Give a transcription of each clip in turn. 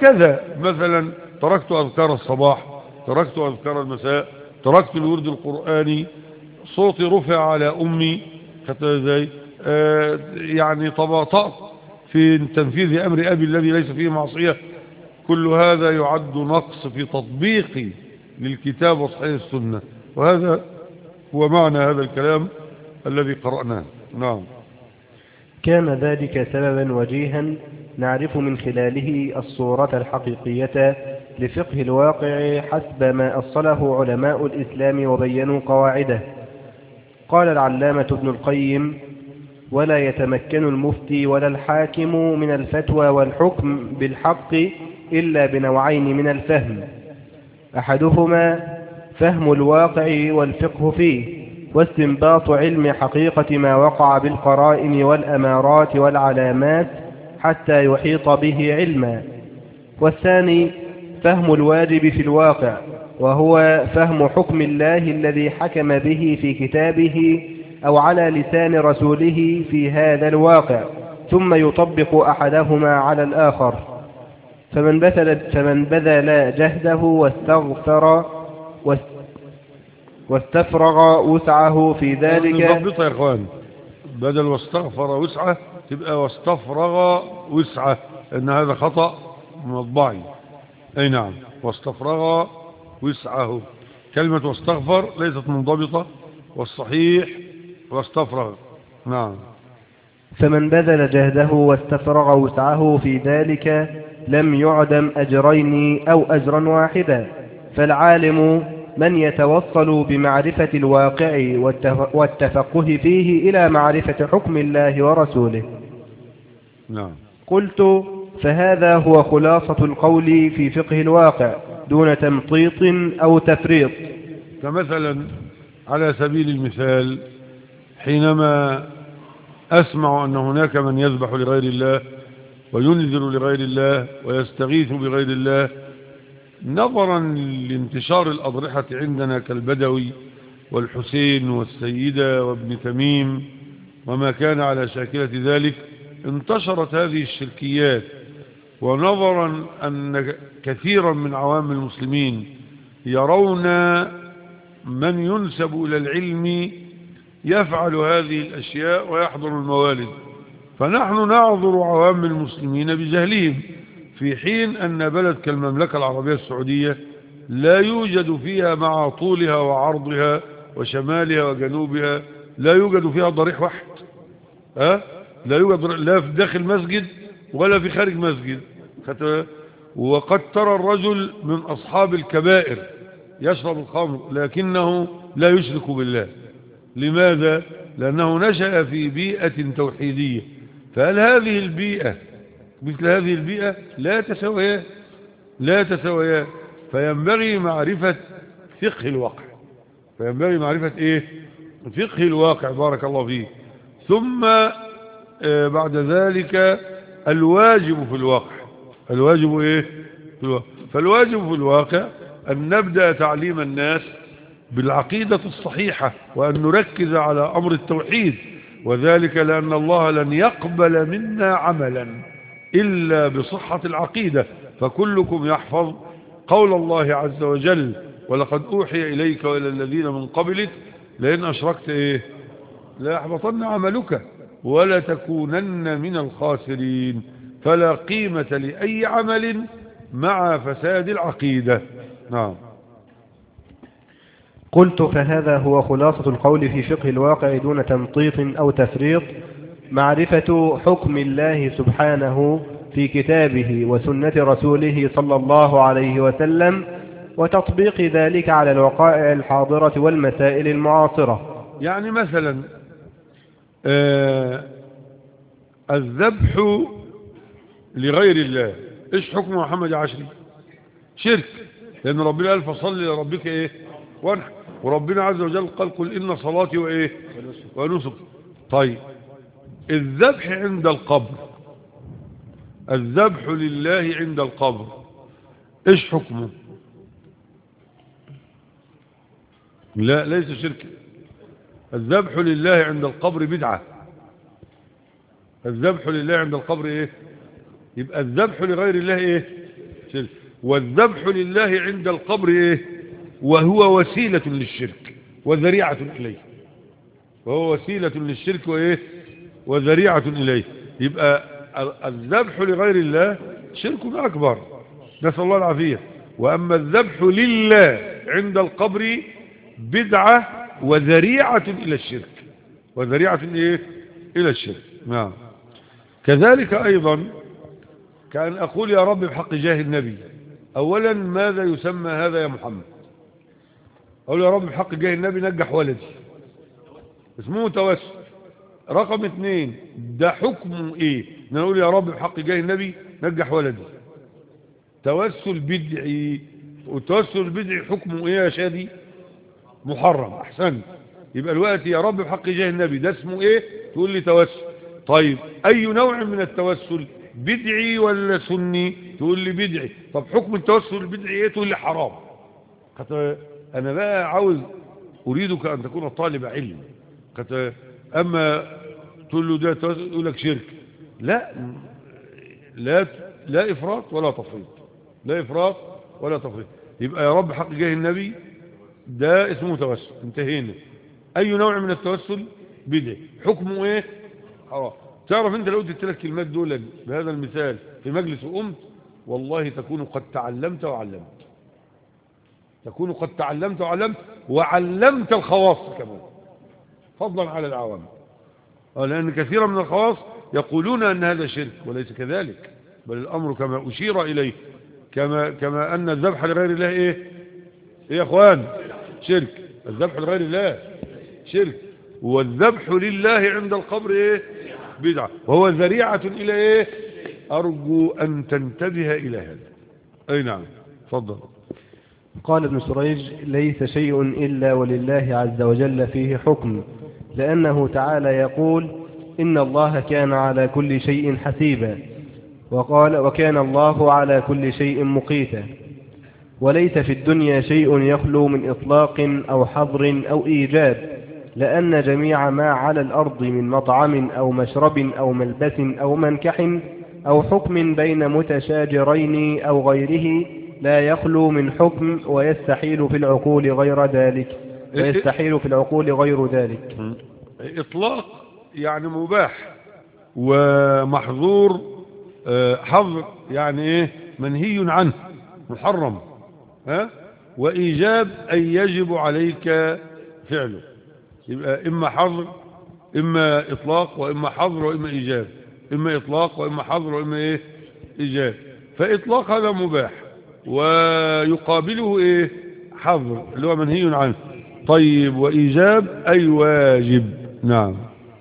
وهكذا مثلا تركت أذكار الصباح، تركت أذكار المساء، تركت الورد القرآني، صوتي رفع على أمي، ازاي يعني تباطأت في تنفيذ أمر أبي الذي ليس فيه معصية. كل هذا يعد نقص في تطبيقي للكتاب وصحيح السنة، وهذا هو معنى هذا الكلام الذي قرأناه. نعم. كان ذلك سببا وجيها نعرف من خلاله الصورة الحقيقية لفقه الواقع حسب ما أصله علماء الإسلام وبينوا قواعده. قال العلامة ابن القيم: ولا يتمكن المفتي ولا الحاكم من الفتوى والحكم بالحق إلا بنوعين من الفهم: أحدهما فهم الواقع والفقه فيه، واستنباط علم حقيقة ما وقع بالقرائن والأمارات والعلامات حتى يحيط به علما. والثاني فهم الواجب في الواقع، وهو فهم حكم الله الذي حكم به في كتابه أو على لسان رسوله في هذا الواقع، ثم يطبق أحدهما على الآخر. فمن بذل جهده واستفرغ وسعه في ذلك. نضبطها يا إخوان، بدل واستغفر وسعه تبقى واستفرغ وسعه، إن هذا خطأ مطبعي. أي نعم، واستفرغ وسعه. كلمة واستغفر ليست منضبطة، والصحيح واستفرغ. نعم. فمن بذل جهده واستفرغ وسعه في ذلك لم يعدم أجرين أو أجرا واحدا. فالعالم من يتوصل بمعرفة الواقع والتفقه فيه إلى معرفة حكم الله ورسوله. نعم. قلت: فهذا هو خلاصة القول في فقه الواقع دون تمطيط أو تفريط. فمثلا على سبيل المثال، حينما أسمع أن هناك من يذبح لغير الله وينذر لغير الله ويستغيث بغير الله، نظرا لانتشار الأضرحة عندنا كالبدوي والحسين والسيدة وابن تميم وما كان على شاكلة ذلك، انتشرت هذه الشركيات. ونظرا أن كثيرا من عوام المسلمين يرون من ينسب إلى العلم يفعل هذه الأشياء ويحضر الموالد، فنحن نعذر عوام المسلمين بجهلهم، في حين أن بلد كالمملكة العربية السعودية لا يوجد فيها مع طولها وعرضها وشمالها وجنوبها لا يوجد فيها ضريح واحد. لا يوجد لا في داخل مسجد ولا في خارج مسجد. وقد ترى الرجل من أصحاب الكبائر يشرب الخمر لكنه لا يشرك بالله. لماذا؟ لأنه نشأ في بيئة توحيدية. فهل هذه البيئة مثل هذه البيئة؟ لا تساويان. فينبغي معرفة فقه الواقع. فينبغي معرفة ايه؟ فقه الواقع. بارك الله فيه. ثم بعد ذلك الواجب في الواقع. الواجب ايه؟ في الواقع. فالواجب في الواقع أن نبدأ تعليم الناس بالعقيدة الصحيحة، وأن نركز على أمر التوحيد، وذلك لأن الله لن يقبل منا عملا إلا بصحة العقيدة. فكلكم يحفظ قول الله عز وجل: ولقد أوحي إليك وإلى الذين من قبلك لئن أشركت إيه؟ لا يحبطن عملك ولا تكونن من الخاسرين. فلا قيمة لأي عمل مع فساد العقيدة. نعم. قلت: فهذا هو خلاصة القول في فقه الواقع دون تمطيط أو تفريط: معرفة حكم الله سبحانه في كتابه وسنة رسوله صلى الله عليه وسلم، وتطبيق ذلك على الوقائع الحاضرة والمسائل المعاصرة. يعني مثلا الذبح لغير الله، ايش حكم محمد عشري؟ شرك، لأن ربنا قال: فصل لربك ايه؟ وانحر. وربنا عز وجل قال: قل إن صلاتي وايه؟ ونسك. طيب الذبح عند القبر، الذبح لله عند القبر ايش حكمه؟ لا، ليس شرك. الذبح لله عند القبر بدعة. الذبح لله عند القبر ايه؟ يبقى الذبح لغير الله ايه؟ شرك. والذبح لله عند القبر إيه؟ وهو وسيلة للشرك وذريعة إليه. وهو وسيلة للشرك وإيه؟ وذريعة إليه. يبقى الذبح لغير الله شرك أكبر، نسأل الله العافية. وأما الذبح لله عند القبر بدعة وذريعة إلى الشرك، وذريعة إيه؟ إلى الشرك. نعم. كذلك أيضا كأن أقول يا رب بحق جاه النبي، أولا ماذا يسمى هذا يا محمد؟ أقول يا رب بحق جاه النبي نجح ولدي، اسمه توسل. رقم 2 ده حكمه ايه؟ نقول يا رب بحق جاه النبي نجح ولدي، توسل بدعي. والتوسل البدعي حكمه ايه يا شادي؟ محرم. احسنت. يبقى الوقت يا رب بحق جاه النبي ده اسمه ايه؟ تقول لي توسل. طيب اي نوع من التوسل؟ بدعي ولا سني؟ تقول لي بدعي. طب حكم التوسل البدعي ايه؟ تقول لي حرام. انا بقى عاوز اريدك ان تكون طالب علم. اما تقول له ده توسل يقول لك شرك. لا افراط ولا تفريط، لا افراط ولا تفريط. يبقى يا رب حق جاه النبي ده اسمه توسل، انتهينا. اي نوع من التوسل؟ بدعي. حكمه ايه؟ حرام. تعرف انت لو قلت الثلاث كلمات دول بهذا المثال في مجلس وقمت، والله تكون قد تعلمت وعلمت، تكون قد تعلمت وعلمت وعلمت الخواص كمان فضلا على العوام. لأن كثيرا من الخواص يقولون أن هذا شرك وليس كذلك، بل الأمر كما أشير إليه، كما أن الذبح لغير الله إيه يا أخوان؟ شرك. الذبح لغير الله شرك، والذبح لله عند القبر إيه؟ بدعة، وهو ذريعة إلى إيه؟ أرجو أن تنتبه إلى هذا. أي نعم، تفضل. قال ابن سريج: ليس شيء إلا ولله عز وجل فيه حكم، لأنه تعالى يقول: إن الله كان على كل شيء حسيبا، وقال: وكان الله على كل شيء مقيتا. وليس في الدنيا شيء يخلو من إطلاق أو حظر أو إيجاب، لأن جميع ما على الأرض من مطعم أو مشرب أو ملبس أو منكح أو حكم بين متشاجرين أو غيره لا يخلو من حكم، ويستحيل في العقول غير ذلك. إطلاق يعني مباح، ومحظور حظر يعني إيه؟ منهي عنه محرم. وإيجاب أي يجب عليك فعله. يبقى إما حظر إما إطلاق، وإما حظر وإما إيجاب، إما إطلاق وإما حظر وإما إيه؟ إيجاب. فإطلاق هذا مباح، ويقابله إيه؟ حظر اللي هو منهي عنه. طيب، وإيجاب أي واجب. نعم.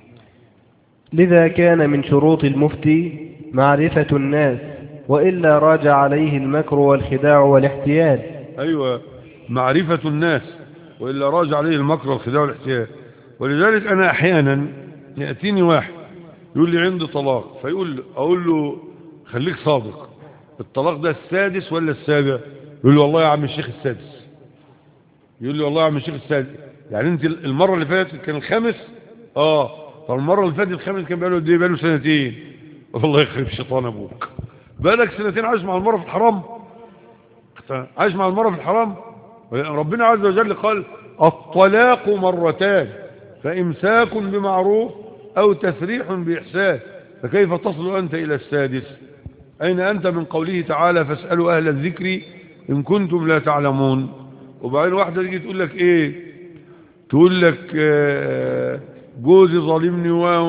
لذا كان من شروط المفتي معرفة الناس، وإلا راجع عليه المكر والخداع والاحتيال. أيوة، معرفة الناس، وإلا راجع عليه المكر والخداع والاحتيال. ولذلك أنا أحيانا يأتيني واحد يقول لي عندي طلاق، أقول له خليك صادق، الطلاق ده السادس ولا السابع؟ يقول لي والله يا عم الشيخ السادس. يقول لي والله يا عم الشيخ السادس. يعني انت المرة اللي فاتت كان الخامس؟ طب المرة اللي فاتت الخامس كان بقاله قد ايه؟ بقاله سنتين. والله يخرب شيطان ابوك، بقالك سنتين عايش مع المرة في الحرام، عايش مع المرة في الحرام. ربنا عز وجل قال: الطلاق مرتان، فإمساك بمعروف أو تسريح بإحسان، فكيف تصل أنت إلى السادس؟ أين أنت من قوله تعالى: فاسألوا أهل الذكر إن كنتم لا تعلمون؟ وبعدين واحدة تيجي تقول لك إيه؟ تقول لك جوزي ظالمني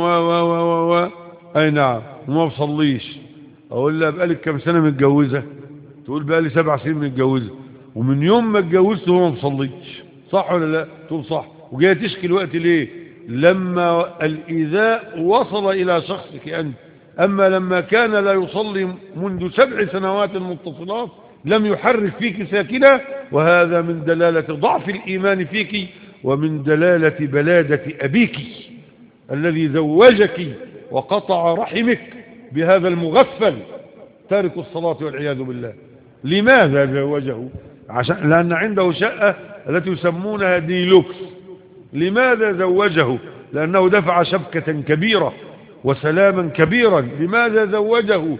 و أي نعم، وما بصليش. أقول لها بقالك كم سنة متجوزة؟ تقول بقالي 7 سنين متجوزة، ومن يوم ما اتجوزت هو ما بصليش. صح ولا لا؟ تقول صح. وجايه تشكي الوقت ليه؟ لما الإيذاء وصل إلى شخصك أنت. أما لما كان لا يصلي منذ 7 سنوات متصلات لم يحرك فيك ساكنة، وهذا من دلالة ضعف الإيمان فيك، ومن دلالة بلادة أبيك الذي زوجك وقطع رحمك بهذا المغفل تارك الصلاة والعياذ بالله. لماذا زوجه؟ لأن عنده شقة التي يسمونها ديلوكس. لماذا زوجه؟ لأنه دفع شبكة كبيرة وسلاما كبيرا. لماذا زوجه؟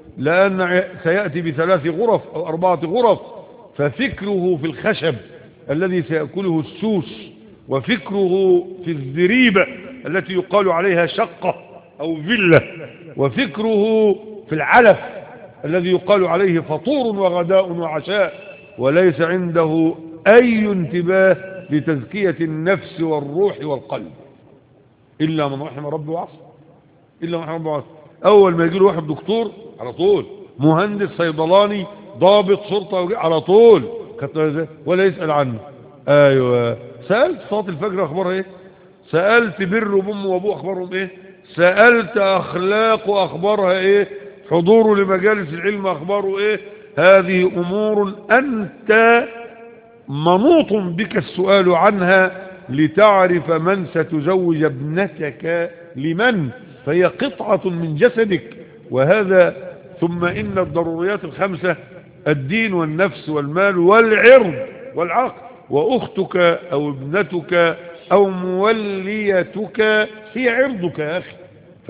لأن سيأتي ب3 غرف أو 4 غرف، ففكره في الخشب الذي سيأكله السوس، وفكره في الزريبة التي يقال عليها شقة أو فيلا، وفكره في العلف الذي يقال عليه فطور وغداء وعشاء، وليس عنده أي انتباه لتزكية النفس والروح والقلب إلا من رحم ربه وعصى. إلا من رحم ربه وعصى. أول ما يجي له واحد دكتور على طول، مهندس، صيدلاني، ضابط شرطة على طول، ولا يسأل عنه. أيوة، سألت صلاة الفجر أخبارها إيه؟ سألت بر بأمه وأبوه أخبارهم إيه؟ سألت أخلاقه أخبارها إيه؟ حضوره لمجالس العلم أخباره إيه؟ هذه أمور أنت منوط بك السؤال عنها لتعرف من ستزوج ابنتك لمن، فهي قطعة من جسدك. وهذا ثم إن الضروريات ال5: الدين والنفس والمال والعرض والعقل. وأختك أو ابنتك أو موليتك هي عرضك يا أخي،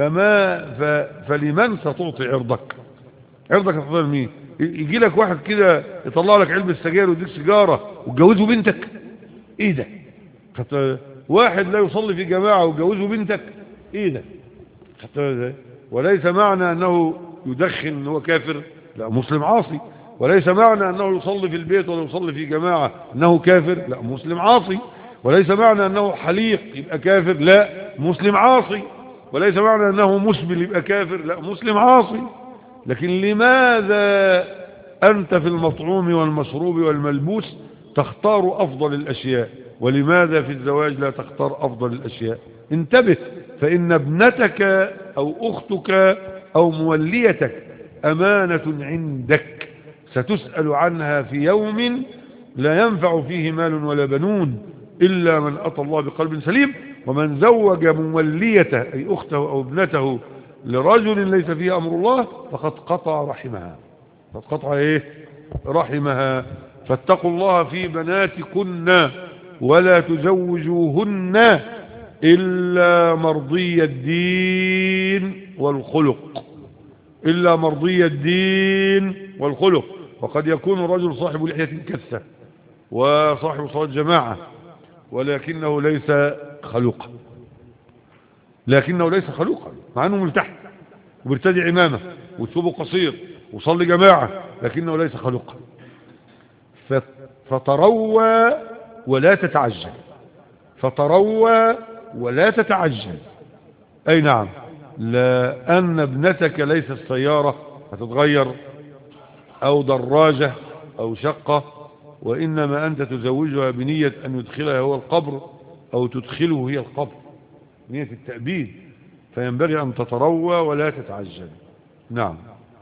فلمن ستعطي عرضك؟ عرضك هتفضل مين؟ يجي لك واحد كده يطلع لك علبة سجاير ويديك سيجارة وتجوزه بنتك؟ ايه ده؟ واحد لا يصلي في جماعة وتجوزه بنتك؟ ايه ده؟ وليس معنى انه يدخن انه هو كافر، لا، مسلم عاصي. وليس معنى انه يصلي في البيت ولا يصلي في جماعة انه كافر، لا، مسلم عاصي. وليس معنى انه حليق يبقى كافر، لا، مسلم عاصي. وليس معنى انه مسبل يبقى كافر، لا، مسلم عاصي. لكن لماذا أنت في المطعوم والمشروب والملبوس تختار أفضل الأشياء، ولماذا في الزواج لا تختار أفضل الأشياء؟ انتبه، فإن ابنتك أو أختك أو موليتك أمانة عندك، ستسأل عنها في يوم لا ينفع فيه مال ولا بنون إلا من أتى الله بقلب سليم. ومن زوج موليته أي أخته أو ابنته لرجل ليس فيه أمر الله فقد قطع رحمها. قد قطع إيه؟ رحمها. فاتقوا الله في بناتكن ولا تزوجوهن إلا مرضي الدين والخلق. إلا مرضي الدين والخلق. وقد يكون الرجل صاحب لحية كثة وصاحب صلاة جماعة ولكنه ليس خلوقا، لكنه ليس خلوقا، مع أنه ملتحي وبيرتدي عمامة وثوبه قصير وصلي جماعة، لكنه ليس خلوقا. فتروى ولا تتعجل، فتروى ولا تتعجل. أي نعم، لأن ابنتك ليست سيارة هتتغير أو دراجة أو شقة، وإنما أنت تزوجها بنية أن يدخلها هو القبر أو تدخله هي القبر، نية التأبيد. فينبغي أن تتروى ولا تتعجل. نعم.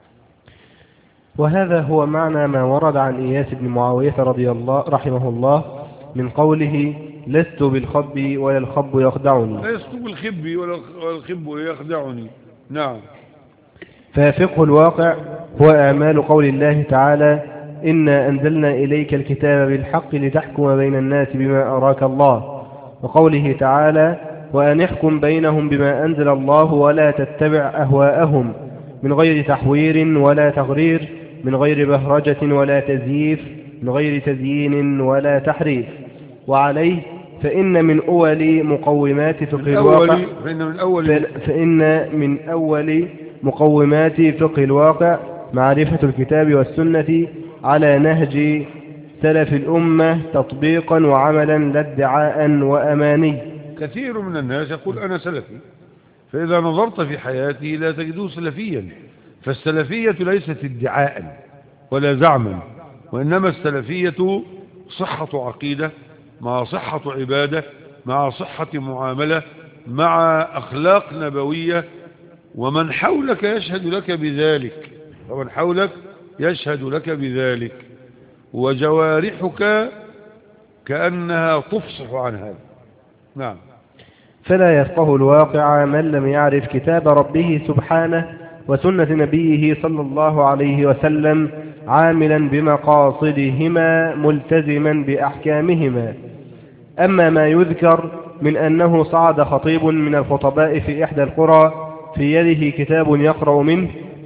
وهذا هو معنى ما ورد عن إياس بن معاوية رضي الله رحمه الله من قوله: لست بالخب ولا الخب يخدعني. لست بالخب ولا الخب يخدعني. نعم. ففقه الواقع هو أعمال قول الله تعالى: إنا أنزلنا إليك الكتاب بالحق لتحكم بين الناس بما أراك الله، وقوله تعالى: وأن احكم بينهم بما أنزل الله ولا تتبع أهواءهم من غير تحوير ولا تغرير، من غير بهرجة ولا تزييف، من غير تزيين ولا تحريف. وعليه فإن من أول مقومات فقه الواقع فإن من أول مقومات فقه الواقع معرفة الكتاب والسنة على نهج سلف الأمة تطبيقا وعملا لا ادعاء وأماني. كثير من الناس يقول أنا سلفي، فإذا نظرت في حياته لا تجده سلفيا. فالسلفية ليست ادعاء ولا زعما، وإنما السلفية صحة عقيدة مع صحة عبادة مع صحة معاملة مع أخلاق نبوية، ومن حولك يشهد لك بذلك، ومن حولك يشهد لك بذلك، وجوارحك كأنها تفصح عن هذا. نعم. فلا يفقه الواقع من لم يعرف كتاب ربه سبحانه وسنة نبيه صلى الله عليه وسلم عاملا بمقاصدهما ملتزما بأحكامهما. أما ما يذكر من أنه صعد خطيب من الخطباء في إحدى القرى في يده كتاب يقرأ منه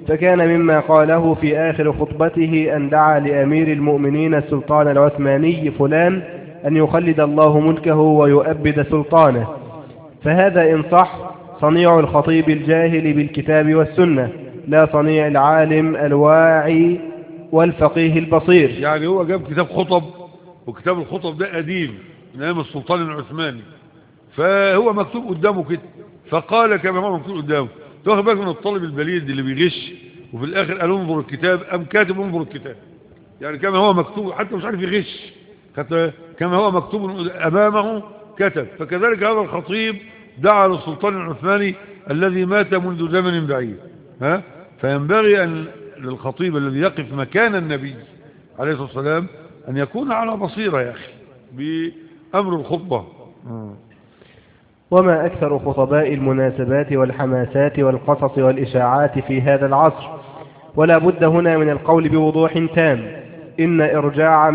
فكان مما قاله في آخر خطبته أن دعا لأمير المؤمنين السلطان العثماني فلان أن يخلد الله ملكه ويؤبد سلطانه. فهذا إن صح صنيع الخطيب الجاهل بالكتاب والسنة، لا صنيع العالم الواعي والفقيه البصير. يعني هو جاب كتاب خطب، وكتاب الخطب ده قديم من أيام السلطان العثماني، فهو مكتوب قدامه كده، فقال كما هو مكتوب قدامه. تاخد بالك من الطالب البليد اللي بيغش وفي الآخر قال انظر الكتاب، أم كاتب انظر الكتاب، يعني كما هو مكتوب حتى مش عارف يغش، كما هو مكتوب أمامه كتب. فكذلك هذا الخطيب دعا للسلطان العثماني الذي مات منذ زمن بعيد. فينبغي أن للخطيب الذي يقف مكان النبي عليه الصلاة والسلام أن يكون على بصيرة يا أخي بأمر الخطبة. وما أكثر خطباء المناسبات والحماسات والقصص والإشاعات في هذا العصر. ولا بد هنا من القول بوضوح تام إن إرجاع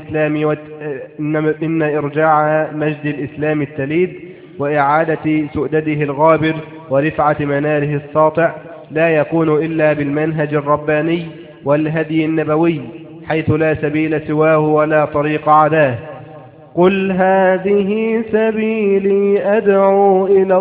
مجد الإسلام التليد وإعادة سؤدده الغابر ورفعة مناره الساطع لا يكون إلا بالمنهج الرباني والهدي النبوي، حيث لا سبيل سواه ولا طريق عداه. قل هذه سبيلي أدعو إلى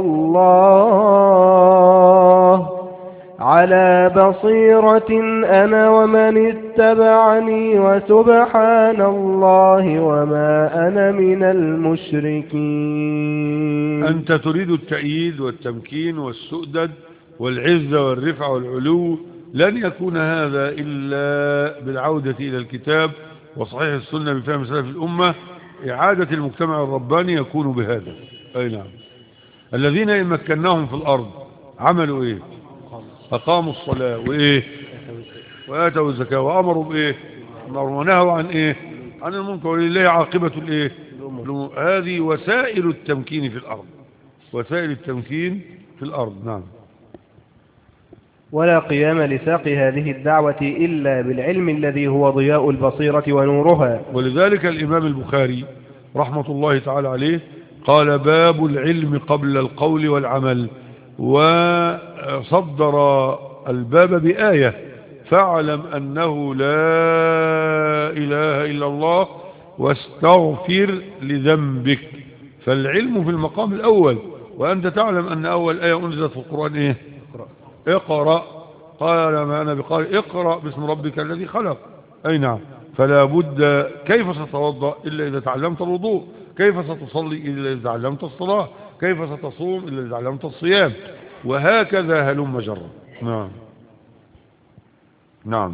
الله على بصيرة أنا ومن اتبعني وسبحان الله وما أنا من المشركين. أنت تريد التأييد والتمكين والسؤدد والعزة والرفع والعلو، لن يكون هذا إلا بالعودة إلى الكتاب وصحيح السنة بفهم سلف الأمة. إعادة المجتمع الرباني يكون بهذا. أي نعم. الذين إن مكناهم في الأرض عملوا إيه؟ أقاموا الصلاة وإيه؟ وآتوا الزكاة وأمروا بإيه؟ ونهوا عن إيه؟ عن المنكر، ولله عاقبة الإيه؟ هذه وسائل التمكين في الأرض، وسائل التمكين في الأرض. نعم. ولا قيام لساق هذه الدعوة إلا بالعلم الذي هو ضياء البصيرة ونورها. ولذلك الإمام البخاري رحمة الله تعالى عليه قال باب العلم قبل القول والعمل، وصدر الباب بآية فاعلم أنه لا إله إلا الله واستغفر لذنبك. فالعلم في المقام الأول، وأنت تعلم أن أول آية أنزلت في القرآن إيه؟ اقرأ. قال ما أنا بقارئ، اقرأ باسم ربك الذي خلق. أي نعم. فلا بد. كيف ستتوضأ إلا إذا تعلمت الوضوء؟ كيف ستصلي إلا إذا تعلمت الصلاة؟ كيف ستصوم إلا إذا تعلمت الصيام؟ وهكذا هلم جرا. نعم. نعم.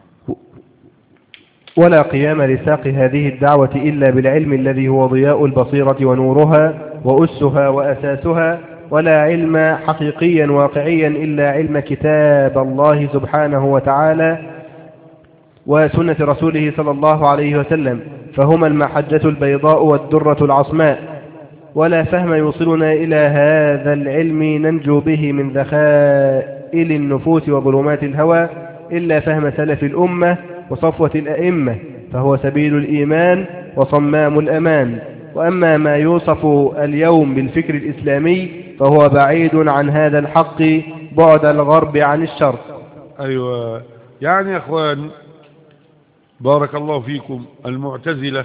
ولا قيام لساق هذه الدعوة إلا بالعلم الذي هو ضياء البصيرة ونورها وأسها وأساسها، ولا علم حقيقيا واقعيا إلا علم كتاب الله سبحانه وتعالى وسنة رسوله صلى الله عليه وسلم، فهما المحجة البيضاء والدرة العصماء. ولا فهم يوصلنا إلى هذا العلم ننجو به من ذخائل النفوس وظلمات الهوى إلا فهم سلف الأمة وصفوة الأئمة، فهو سبيل الإيمان وصمام الأمان. وأما ما يوصف اليوم بالفكر الإسلامي فهو بعيد عن هذا الحق بعد الغرب عن الشرق. أيوة. يعني يا أخوان بارك الله فيكم، المعتزلة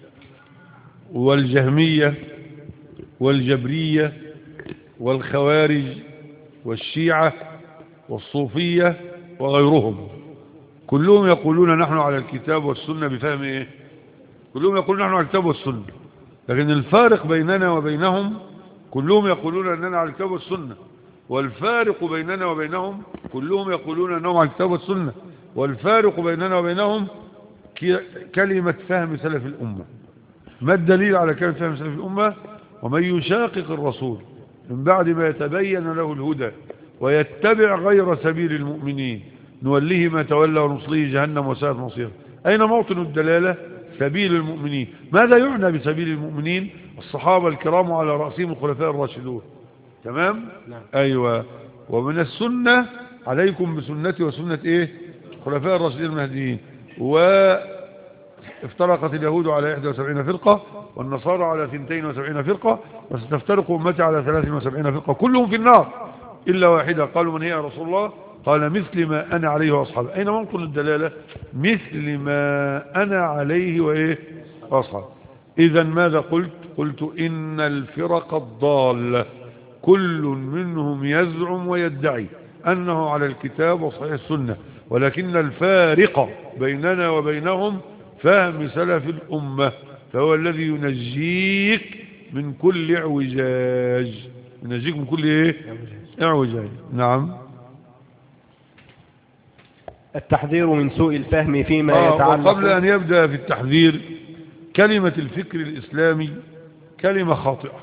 والجهمية والجبرية والخوارج والشيعة والصوفية وغيرهم كلهم يقولون نحن على الكتاب والسنة بفهم إيه؟ كلهم يقولون نحن على الكتاب والسنة، لكن الفارق بيننا وبينهم كلهم يقولون أننا على الكتاب والسنة، والفارق بيننا وبينهم كلهم يقولون أنهم على الكتاب والسنة، والفارق بيننا وبينهم كلمة فهم سلف الأمة. ما الدليل على كلمة فهم سلف الأمة؟ ومن يشاقق الرسول من بعد ما يتبين له الهدى ويتبع غير سبيل المؤمنين نوليه ما تولى ونصليه جهنم وساءت مصيره. أين موطن الدلالة؟ سبيل المؤمنين. ماذا يعنى بسبيل المؤمنين؟ الصحابة الكرام على رأسهم الخلفاء الراشدون. تمام؟ نعم. أيوة. ومن السنة عليكم بسنتي وسنة إيه؟ خلفاء الراشدين المهديين. وافترقت اليهود على 71 فرقة والنصارى على 72 فرقة، وستفترق أمتي على 73 فرقة كلهم في النار إلا واحدة. قالوا من هي يا رسول الله؟ قال مثل ما أنا عليه وأصحابي. أين منقل الدلالة؟ مثل ما أنا عليه وإيه وأصحابي. إذا ماذا قلت؟ قلت إن الفرق الضالة كل منهم يزعم ويدعي أنه على الكتاب وصحيح السنة، ولكن الفارق بيننا وبينهم فهم سلف الأمة، فهو الذي ينجيك من كل اعوجاج. ينجيك من كل ايه اعوجاج. نعم. التحذير من سوء الفهم فيما يتعلق. وقبل أن يبدأ في التحذير، كلمة الفكر الإسلامي كلمة خاطئة.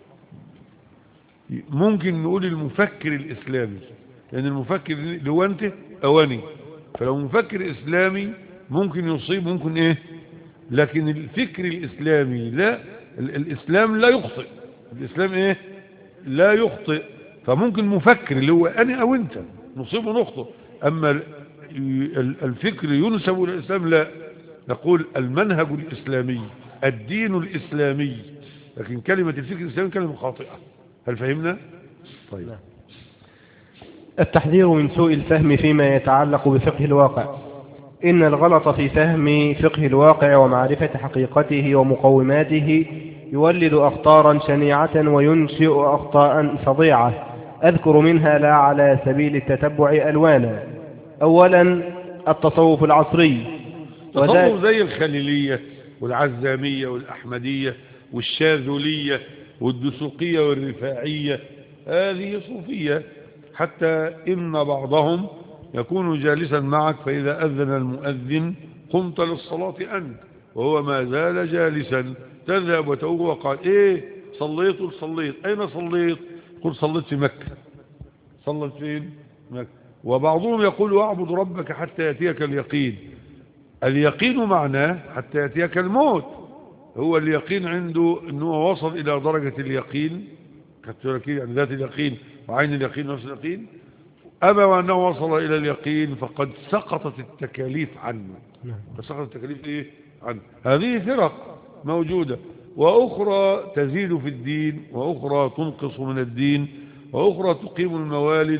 ممكن نقول المفكر الإسلامي، لأن المفكر اللي هو أنت أواني، فلو مفكر إسلامي ممكن يصيب ممكن إيه، لكن الفكر الإسلامي لا، الإسلام لا يخطئ، الإسلام إيه لا يخطئ. فممكن مفكر اللي هو أنا أو أنت نصيب ونخطئ، أما الفكر ينسب إلى الإسلام لا، نقول المنهج الإسلامي، الدين الإسلامي، لكن كلمة الفكر الإسلامي كلمة خاطئة. هل فهمنا؟ طيب. التحذير من سوء الفهم فيما يتعلق بفقه الواقع. إن الغلط في فهم فقه الواقع ومعرفة حقيقته ومقوماته يولد أخطارا شنيعة وينشئ أخطاء فظيعة، أذكر منها لا على سبيل التتبع ألوانا. أولا التصوف العصري، تصوف زي الخليلية والعزامية والأحمدية والشاذلية والدسوقية والرفاعية، هذه صوفية. حتى إن بعضهم يكون جالسا معك فإذا أذن المؤذن قمت للصلاة أنت وهو ما زال جالسا، تذهب وتقول وقال إيه صليت؟ صليت. أين صليت؟ قل صليت في مكة. صلت فين؟ مكة. وبعضهم يقول اعبد ربك حتى يأتيك اليقين. اليقين معناه حتى يأتيك الموت. هو اليقين عنده أنه وصل إلى درجة اليقين، يعني ذات اليقين وعين اليقين نفس اليقين. أما وأنه وصل إلى اليقين فقد سقطت التكاليف عنه. فسقطت التكاليف إيه عنه. هذه فرق موجودة، وأخرى تزيد في الدين، وأخرى تنقص من الدين، وأخرى تقيم الموالد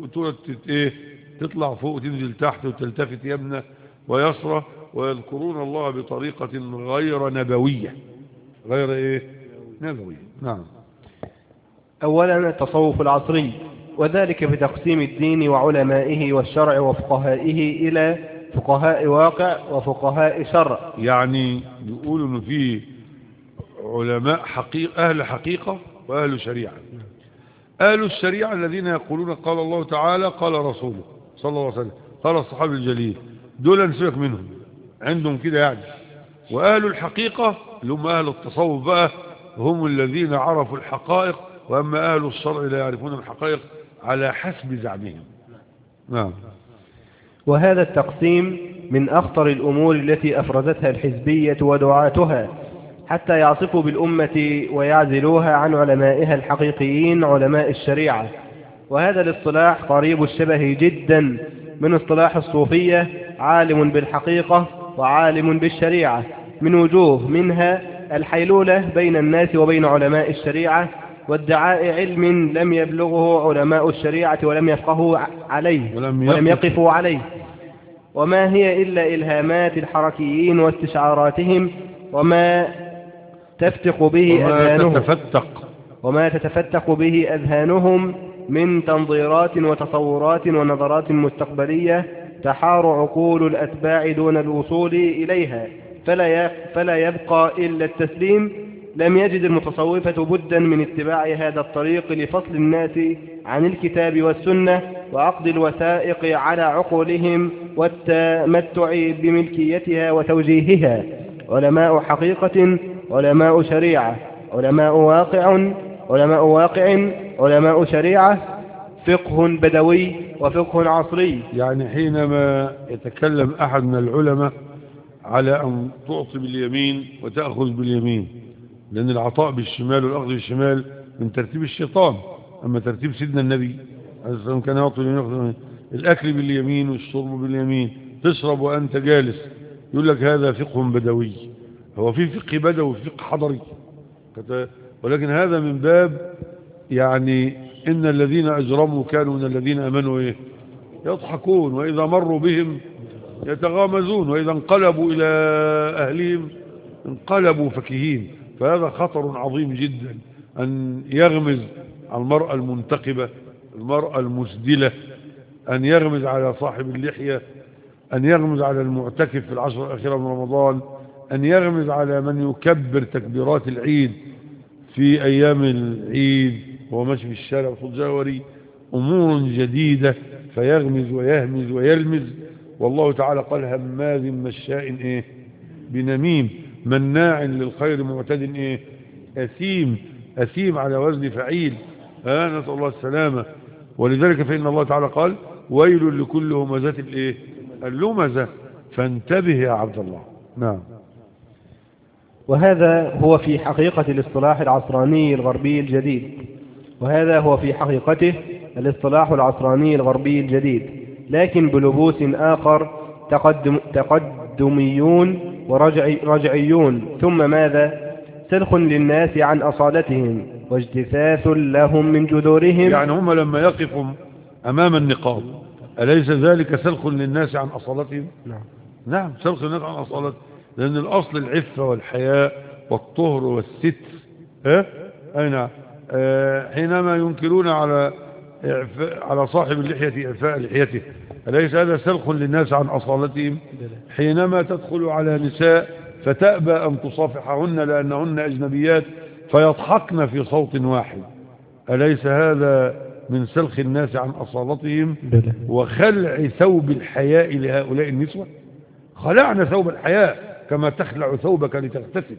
تطلع فوق وتنزل تحت وتلتفت يمنى ويسرى، ويذكرون الله بطريقة غير نبوية. غير إيه نبوية. نعم. أولا التصوف العصري، وذلك في تقسيم الدين وعلمائه والشرع وفقهائه إلى فقهاء واقع وفقهاء شرع. يعني يقولوا أنه في علماء حقيقة، أهل حقيقة وأهل شريعة. أهل الشريعة الذين يقولون قال الله تعالى قال رسوله صلى الله عليه وسلم قال الصحابي الجليل، دول نسيبك منهم، عندهم كده يعني. وأهل الحقيقة اللي هم أهل التصوف بقى، هم الذين عرفوا الحقائق، وأما أهل الشرع لا يعرفون الحقائق على حسب زعمهم. نعم. وهذا التقسيم من أخطر الأمور التي أفرزتها الحزبية ودعاتها حتى يعصفوا بالأمة ويعزلوها عن علمائها الحقيقيين علماء الشريعة. وهذا الاصطلاح قريب الشبه جدا من اصطلاح الصوفية، عالم بالحقيقة وعالم بالشريعة، من وجوه، منها الحيلولة بين الناس وبين علماء الشريعة، وادعاء علم لم يبلغه علماء الشريعة ولم يفقهوا عليه ولم يقفوا عليه، وما هي إلا إلهامات الحركيين واستشعاراتهم، وما تفتق به أذهانهم من تنظيرات وتصورات ونظرات مستقبلية تحار عقول الأتباع دون الوصول إليها، فلا يبقى إلا التسليم. لم يجد المتصوفة بدا من اتباع هذا الطريق لفصل الناس عن الكتاب والسنة وعقد الوثائق على عقولهم والتمتع بملكيتها وتوجيهها. علماء حقيقة، علماء شريعة، علماء واقع، علماء شريعة، فقه بدوي وفقه عصري. يعني حينما يتكلم أحد من العلماء على أن تعطي باليمين وتأخذ باليمين، لأن العطاء بالشمال والأخذ بالشمال من ترتيب الشيطان، أما ترتيب سيدنا النبي عليه الصلاة والسلام كان يعطي باليمين، الأكل باليمين والشرب باليمين، تشرب وأنت جالس. يقول لك هذا فقه بدوي. هو في فقه بدوي وفي فقه حضري، ولكن هذا من باب يعني إن الذين أجرموا كانوا من الذين أمنوا يضحكون، وإذا مروا بهم يتغامزون، وإذا انقلبوا إلى أهلهم انقلبوا فكهين. فهذا خطر عظيم جدا أن يغمز المرأة المنتقبة، المرأة المسدلة، أن يغمز على صاحب اللحية، أن يغمز على المعتكف في العشر الأخيرة من رمضان، أن يغمز على من يكبر تكبيرات العيد في أيام العيد وهو ماشي في الشارع بصوت جهوري. أمور جديدة، فيغمز ويهمز ويلمز. والله تعالى قال هماز مشاء إيه بنميم مناع للخير معتد إيه أثيم. أثيم على وزن فعيل. نسأل الله السلامة. ولذلك فإن الله تعالى قال ويل لكل همزة الإيه اللمزة. فانتبه يا عبد الله. نعم. وهذا هو في حقيقة الاصطلاح العصراني الغربي الجديد. وهذا هو في حقيقته الاصطلاح العصراني الغربي الجديد، لكن بلبوس آخر تقدميون ورجعيون. ثم ماذا؟ سلخ للناس عن أصالتهم واجتثاث لهم من جذورهم. يعني هم لما يقفوا أمام النقاب أليس ذلك سلخ للناس عن أصالتهم؟ نعم سلخ للناس عن أصالتهم، لأن الأصل العفة والحياء والطهر والستر. أي نعم. حينما ينكرون على صاحب اللحية إعفاء لحيته أليس هذا سلخ للناس عن أصالتهم؟ حينما تدخل على نساء فتأبى أن تصافحهن لأنهن أجنبيات فيضحكن في صوت واحد، أليس هذا من سلخ الناس عن أصالتهم وخلع ثوب الحياء لهؤلاء النسوة؟ خلعنا ثوب الحياء كما تخلع ثوبك لتغتسل،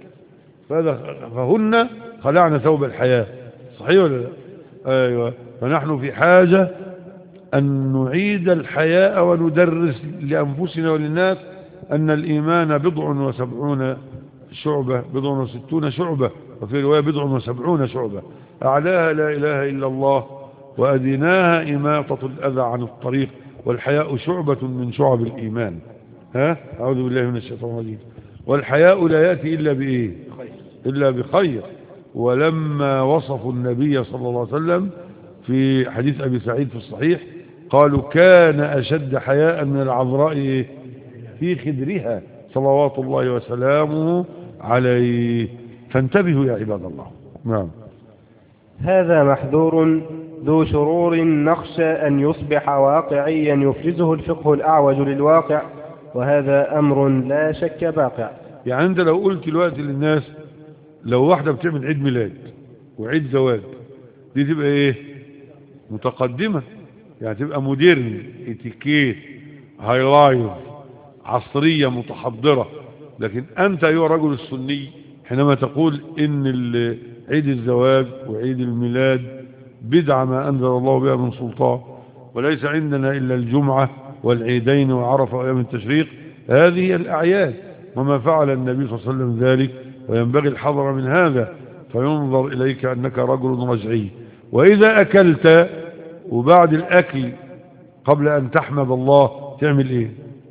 فهن خلعنا ثوب الحياء. صحيح ولا لا؟ أيوة. فنحن في حاجة أن نعيد الحياء وندرس لأنفسنا وللناس أن الإيمان 70 شعبة، 60 شعبة، وفي رواية 70 شعبة، أعلاها لا إله إلا الله وأدناها إماطة الأذى عن الطريق، والحياء شعبة من شعب الإيمان. أعوذ بالله من الشيطان الرجيم. والحياء لا يأتي إلا بإيه؟ إلا بخير. ولما وصفوا النبي صلى الله عليه وسلم في حديث أبي سعيد في الصحيح قالوا كان أشد حياء من العذراء في خدرها صلوات الله وسلامه عليه. فانتبهوا يا عباد الله. نعم. هذا محذور ذو شرور نخشى أن يصبح واقعيا يفرزه الفقه الأعوج للواقع، وهذا أمر لا شك باقع. يعني أنت لو قلت دلوقتي للناس لو واحدة بتعمل عيد ميلاد وعيد زواج دي تبقى ايه؟ متقدمة، يعني تبقى مودرن، اتيكيت، هايلايف، عصرية متحضرة. لكن أنت أيها الرجل السني حينما تقول إن عيد الزواج وعيد الميلاد بدعة ما أنزل الله بها من سلطان، وليس عندنا إلا الجمعة والعيدين وعرفة وأيام التشريق، هذه الأعياد. وما فعل النبي صلى الله عليه وسلم ذلك، وينبغي الحذر من هذا، فينظر إليك أنك رجل رجعي. وإذا أكلت وبعد الأكل قبل أن تحمد الله تعمل إيه؟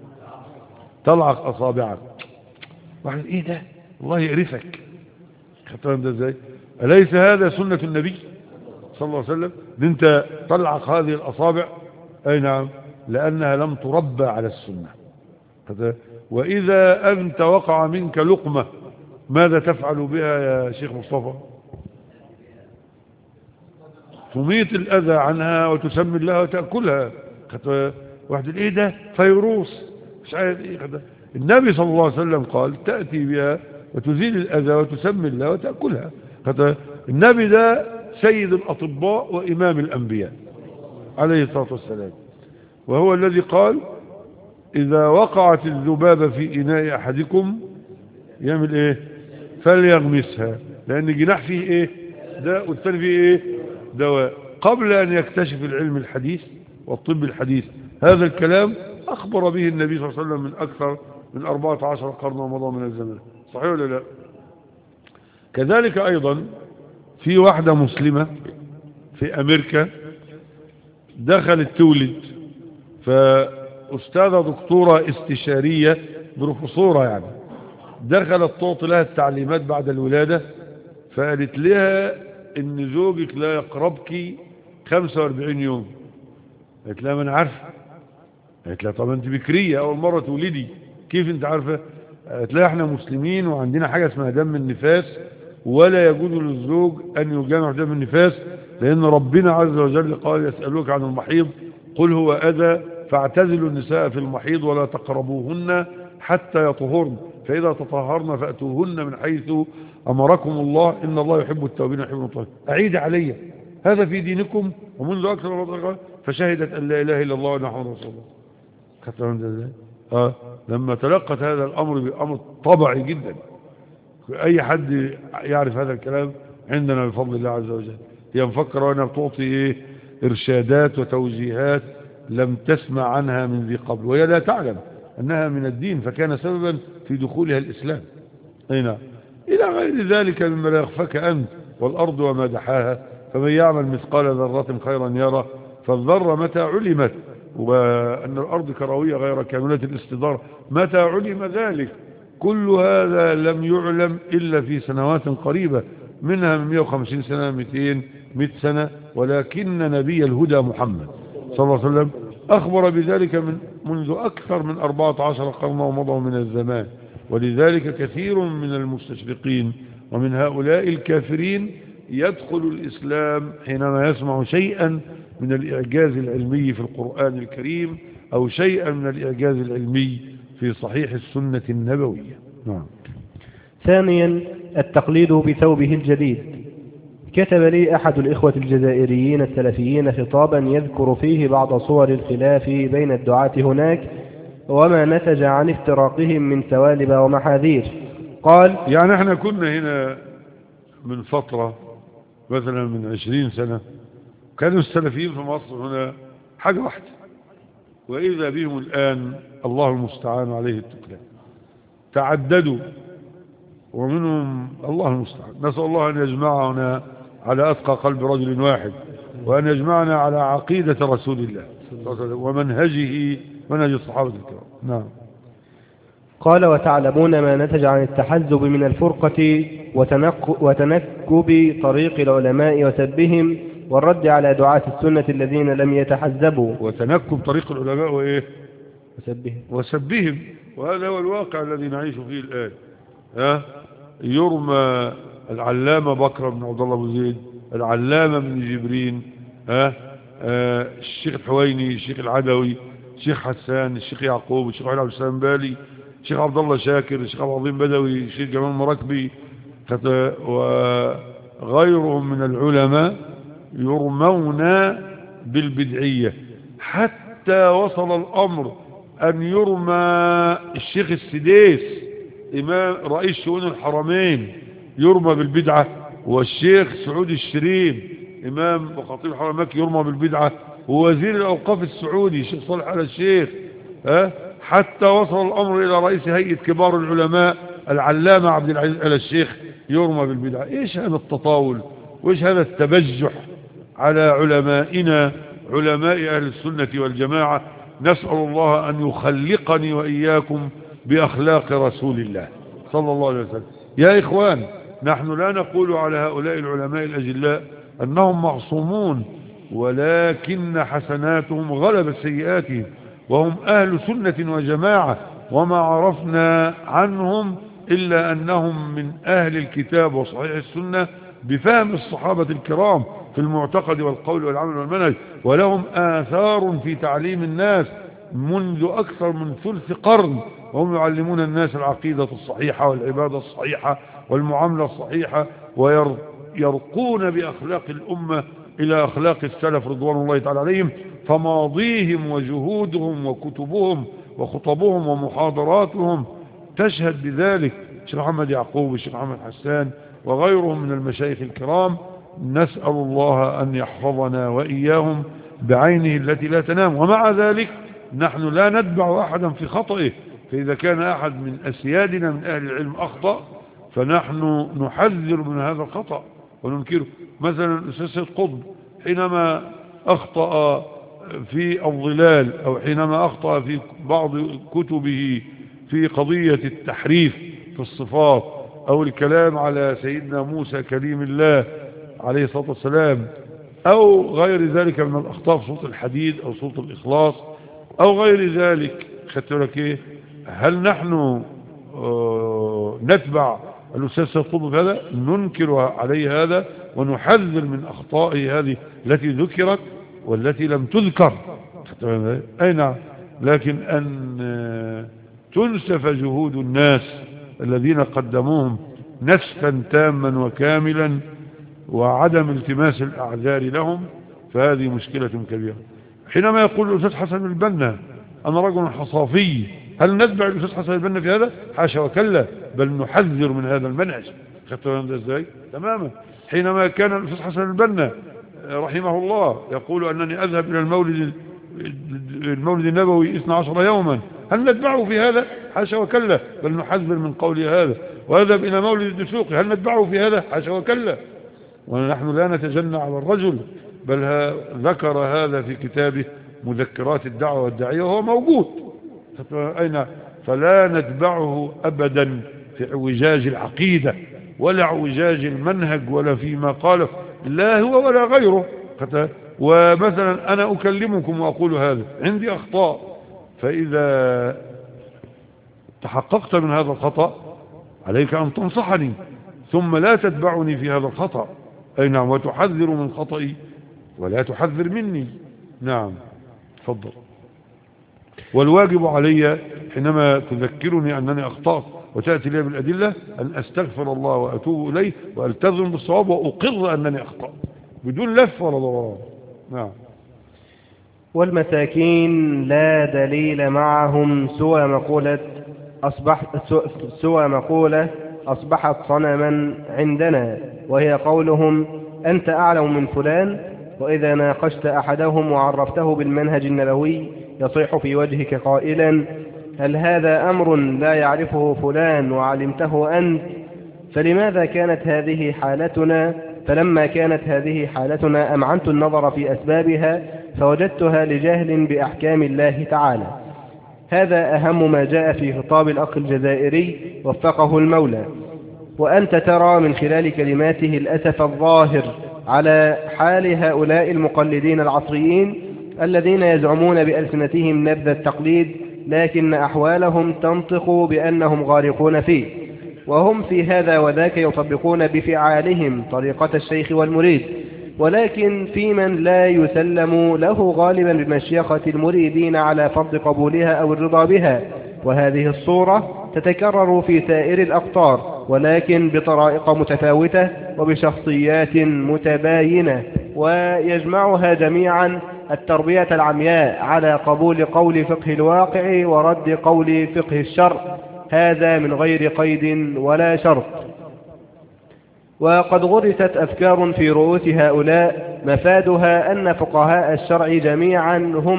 تلعق أصابعك. واحد إيه ده؟ الله يقرفك. خطران ده إزاي؟ أليس هذا سنة النبي صلى الله عليه وسلم؟ إن أنت تلعق هذه الأصابع. أي نعم، لأنها لم تربى على السنة. وإذا أنت وقع منك لقمة ماذا تفعل بها يا شيخ مصطفى؟ تميت الأذى عنها وتسمي الله وتأكلها. واحد ايه ده؟ فيروس مش عارف ايه. النبي صلى الله عليه وسلم قال تأتي بها وتزيل الأذى وتسمي الله وتأكلها. النبي ده سيد الأطباء وإمام الأنبياء عليه الصلاة والسلام، وهو الذي قال إذا وقعت الذبابة في إناء أحدكم يعمل إيه؟ فليغمسها، لأن جناح فيه إيه؟ داء والثاني فيه إيه؟ دواء. قبل أن يكتشف العلم الحديث والطب الحديث هذا الكلام أخبر به النبي صلى الله عليه وسلم من أكثر من 14 قرن ومضى من الزمن. صحيح ولا لا؟ كذلك أيضا في واحدة مسلمة في أمريكا دخلت تولد، فأستاذة دكتورة استشارية بروفيسورة يعني دخلت تعطي لها التعليمات بعد الولادة، فقالت لها إن زوجك لا يقربك 45 يوم. قالت لها ما أنا عارفة، قالت لها طب انت بكرية اول مرة تولدي كيف انت عارفة؟ قالت لها احنا مسلمين وعندنا حاجة اسمها دم النفاس، ولا يجوز للزوج ان يجامع دم النفاس، لان ربنا عز وجل قال يسألوك عن المحيض قل هو اذى فاعتزلوا النساء في المحيض ولا تقربوهن حتى يطهرن فاذا تطهرن فاتوهن من حيث امركم الله ان الله يحب التوابين ويحب المتطهرين. اعيد علي هذا في دينكم ومنذ اكثر من فترة فشهدت ان لا اله الا الله وان محمد رسول الله. خدت ازاي؟ لما تلقت هذا الامر بامر طبعي جدا، اي حد يعرف هذا الكلام عندنا بفضل الله عز وجل. هي مفكره وانا بتعطي ايه ارشادات وتوجيهات لم تسمع عنها من ذي قبل، وهي لا تعلم انها من الدين فكان سببا في دخولها الاسلام. اي نعم. الى غير ذلك مما لا يخفاك انت والارض وما دحاها فمن يعمل مثقال ذره خيرا يره. فالذره متى علمت وان الارض كرويه غير كامله الاستداره متى علم ذلك؟ كل هذا لم يعلم إلا في سنوات قريبة، منها من 150 سنة 200 100 سنة، ولكن نبي الهدى محمد صلى الله عليه وسلم أخبر بذلك منذ أكثر من 14 قرنا ومضوا من الزمان. ولذلك كثير من المستشرقين ومن هؤلاء الكافرين يدخل الإسلام حينما يسمع شيئا من الإعجاز العلمي في القرآن الكريم أو شيئا من الإعجاز العلمي في صحيح السنة النبوية. نعم. ثانيا التقليد بثوبه الجديد. كتب لي أحد الإخوة الجزائريين السلفيين خطابا يذكر فيه بعض صور الخلاف بين الدعاة هناك وما نتج عن افتراقهم من سوالب ومحاذير. قال يعني احنا كنا هنا من فترة مثلا من 20 سنة كانوا السلفيين في مصر هنا حاجة واحدة، وإذا بهم الآن الله المستعان عليه التكلان تعددوا، ومنهم الله المستعان. نسأل الله أن يجمعنا على أتقى قلب رجل واحد، وأن يجمعنا على عقيدة رسول الله ومنهجه منهج الصحابة الكرام. نعم. قال وتعلمون ما نتج عن التحزب من الفرقة وتنكب طريق العلماء وسبهم والرد على دعاة السنة الذين لم يتحزبوا. وتنكب طريق العلماء وإيه؟ وسبهم. وهذا هو الواقع الذي نعيش فيه الآن. يرمى العلامة بكر بن عبد الله أبو زيد، العلامة بن جبرين، الشيخ الحويني، الشيخ العدوي، الشيخ حسان، الشيخ يعقوب، الشيخ عبد السلام بالي، الشيخ عبد الله شاكر، الشيخ عبد العظيم بدوي، الشيخ جمال مراكبي وغيرهم من العلماء يرمون بالبدعية، حتى وصل الأمر أن يرمى الشيخ السديس إمام رئيس شؤون الحرمين يرمى بالبدعة، والشيخ سعود الشريف إمام وخطيب الحرم المكي يرمى بالبدعة، ووزير الأوقاف السعودي الشيخ صالح آل الشيخ، حتى وصل الأمر إلى رئيس هيئة كبار العلماء العلامة عبد العزيز آل الشيخ يرمى بالبدعة. إيش هذا التطاول وإيش هذا التبجح على علمائنا علماء أهل السنة والجماعة؟ نسأل الله أن يخلقني وإياكم بأخلاق رسول الله صلى الله عليه وسلم. يا إخوان، نحن لا نقول على هؤلاء العلماء الأجلاء أنهم معصومون، ولكن حسناتهم غلبت سيئاتهم، وهم أهل سنة وجماعة، وما عرفنا عنهم إلا أنهم من أهل الكتاب وصحيح السنة بفهم الصحابة الكرام في المعتقد والقول والعمل والمنهج، ولهم آثار في تعليم الناس منذ أكثر من ثلث قرن، وهم يعلمون الناس العقيدة الصحيحة والعبادة الصحيحة والمعاملة الصحيحة، ويرقون بأخلاق الأمة إلى أخلاق السلف رضوان الله تعالى عليهم. فماضيهم وجهودهم وكتبهم وخطبهم ومحاضراتهم تشهد بذلك. الشيخ محمد يعقوب والشيخ محمد حسان وغيرهم من المشايخ الكرام، نسأل الله أن يحفظنا وإياهم بعينه التي لا تنام. ومع ذلك نحن لا نتبع أحدا في خطئه، فإذا كان أحد من أسيادنا من أهل العلم أخطأ فنحن نحذر من هذا الخطأ وننكره. مثلا الأستاذ سيد قطب حينما أخطأ في الظلال، أو حينما أخطأ في بعض كتبه في قضية التحريف في الصفات، أو الكلام على سيدنا موسى كليم الله عليه الصلاة والسلام، أو غير ذلك من الأخطاء في سورة الحديد أو سورة الإخلاص، أو غير ذلك. خدت لك إيه؟ هل نحن نتبع الأستاذ سيد قطب في هذا؟ ننكر عليه هذا ونحذر من أخطائه هذه التي ذكرت والتي لم تذكر. أي نعم. لكن أن تنسف جهود الناس الذين قدموهم نسفا تاما وكاملا وعدم التماس الأعذار لهم، فهذه مشكلة كبيرة. حينما يقول الأستاذ حسن البنا أنا رجل حصافي، هل نتبع الأستاذ حسن البنا في هذا؟ حاشا وكلا، بل نحذر من هذا المنهج. خدتوا ازاي؟ تماما. حينما كان الأستاذ حسن البنا رحمه الله يقول أنني أذهب إلى المولد النبوي 12 يوما، هل نتبعه في هذا؟ حاشا وكلا، بل نحذر من قول هذا. وأذهب إلى مولد الدسوقي، هل نتبعه في هذا؟ حاشا وكلا. ونحن لا نتجنى على الرجل، بل ذكر هذا في كتابه مذكرات الدعوة والداعية وهو موجود. أين؟ فلا نتبعه أبدا في اعوجاج العقيدة ولا اعوجاج المنهج ولا فيما قاله، لا هو ولا غيره. ومثلا أنا أكلمكم وأقول هذا عندي أخطاء، فإذا تحققت من هذا الخطأ عليك أن تنصحني، ثم لا تتبعني في هذا الخطأ. أي نعم. وتحذر من خطئي ولا تحذر مني. نعم. تفضل. والواجب علي حينما تذكرني أنني أخطأت وتأتي لي بالأدلة أن أستغفر الله وأتوب إليه وألتزم بالصواب وأقر أنني أخطأت بدون لف ولا دوران. نعم. والمساكين لا دليل معهم سوى مقولة أصبحت صنما عندنا، وهي قولهم أنت أعلم من فلان، وإذا ناقشت أحدهم وعرفته بالمنهج النبوي يصيح في وجهك قائلا هل هذا أمر لا يعرفه فلان وعلمته أنت؟ فلماذا كانت هذه حالتنا؟ فلما كانت هذه حالتنا أمعنت النظر في أسبابها فوجدتها لجهل بأحكام الله تعالى. هذا أهم ما جاء في خطاب الأخ الجزائري وفقه المولى. وأنت ترى من خلال كلماته الأسف الظاهر على حال هؤلاء المقلدين العصريين الذين يزعمون بألسنتهم نبذ التقليد، لكن أحوالهم تنطق بأنهم غارقون فيه، وهم في هذا وذاك يطبقون بفعالهم طريقة الشيخ والمريد، ولكن في من لا يسلم له غالبا بمشيخة المريدين على فرض قبولها أو الرضا بها. وهذه الصورة تتكرر في سائر الأقطار، ولكن بطرائق متفاوتة وبشخصيات متباينة، ويجمعها جميعا التربية العمياء على قبول قول فقه الواقع ورد قول فقه الشرع، هذا من غير قيد ولا شرط. وقد غرست أفكار في رؤوس هؤلاء مفادها أن فقهاء الشرع جميعا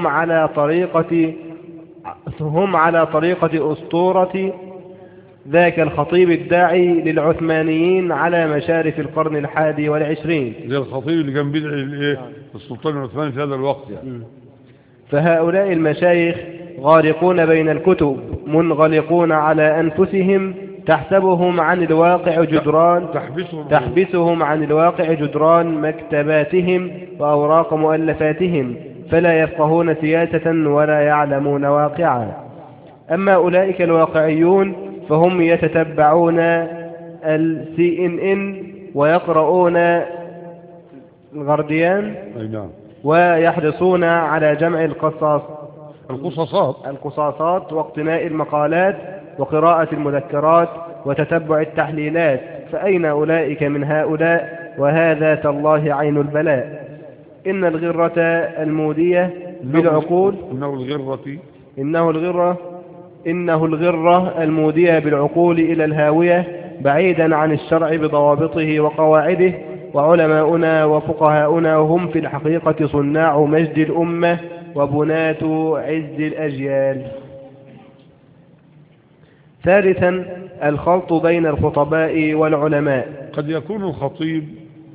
هم على طريقة أسطورة ذاك الخطيب الداعي للعثمانيين على مشارف القرن 21. زي الخطيب اللي كان بيدعي السلطان العثماني في هذا الوقت يعني. فهؤلاء المشايخ غارقون بين الكتب، منغلقون على أنفسهم، تحبسهم عن الواقع جدران مكتباتهم وأوراق مؤلفاتهم، فلا يفقهون سياسة ولا يعلمون واقعا. أما أولئك الواقعيون فهم يتتبعون CNN ويقرؤون الغارديان ويحرصون على جمع القصاصات واقتناء المقالات وقراءة المذكرات وتتبع التحليلات، فأين أولئك من هؤلاء؟ وهذا تالله عين البلاء. إن الغرة المودية بالعقول إنه الغرة المودية بالعقول إلى الهاوية بعيدا عن الشرع بضوابطه وقواعده. وعلماؤنا وفقهاؤنا هم في الحقيقة صناع مجد الأمة وبناة عز الأجيال. ثالثا الخلط بين الخطباء والعلماء. قد يكون الخطيب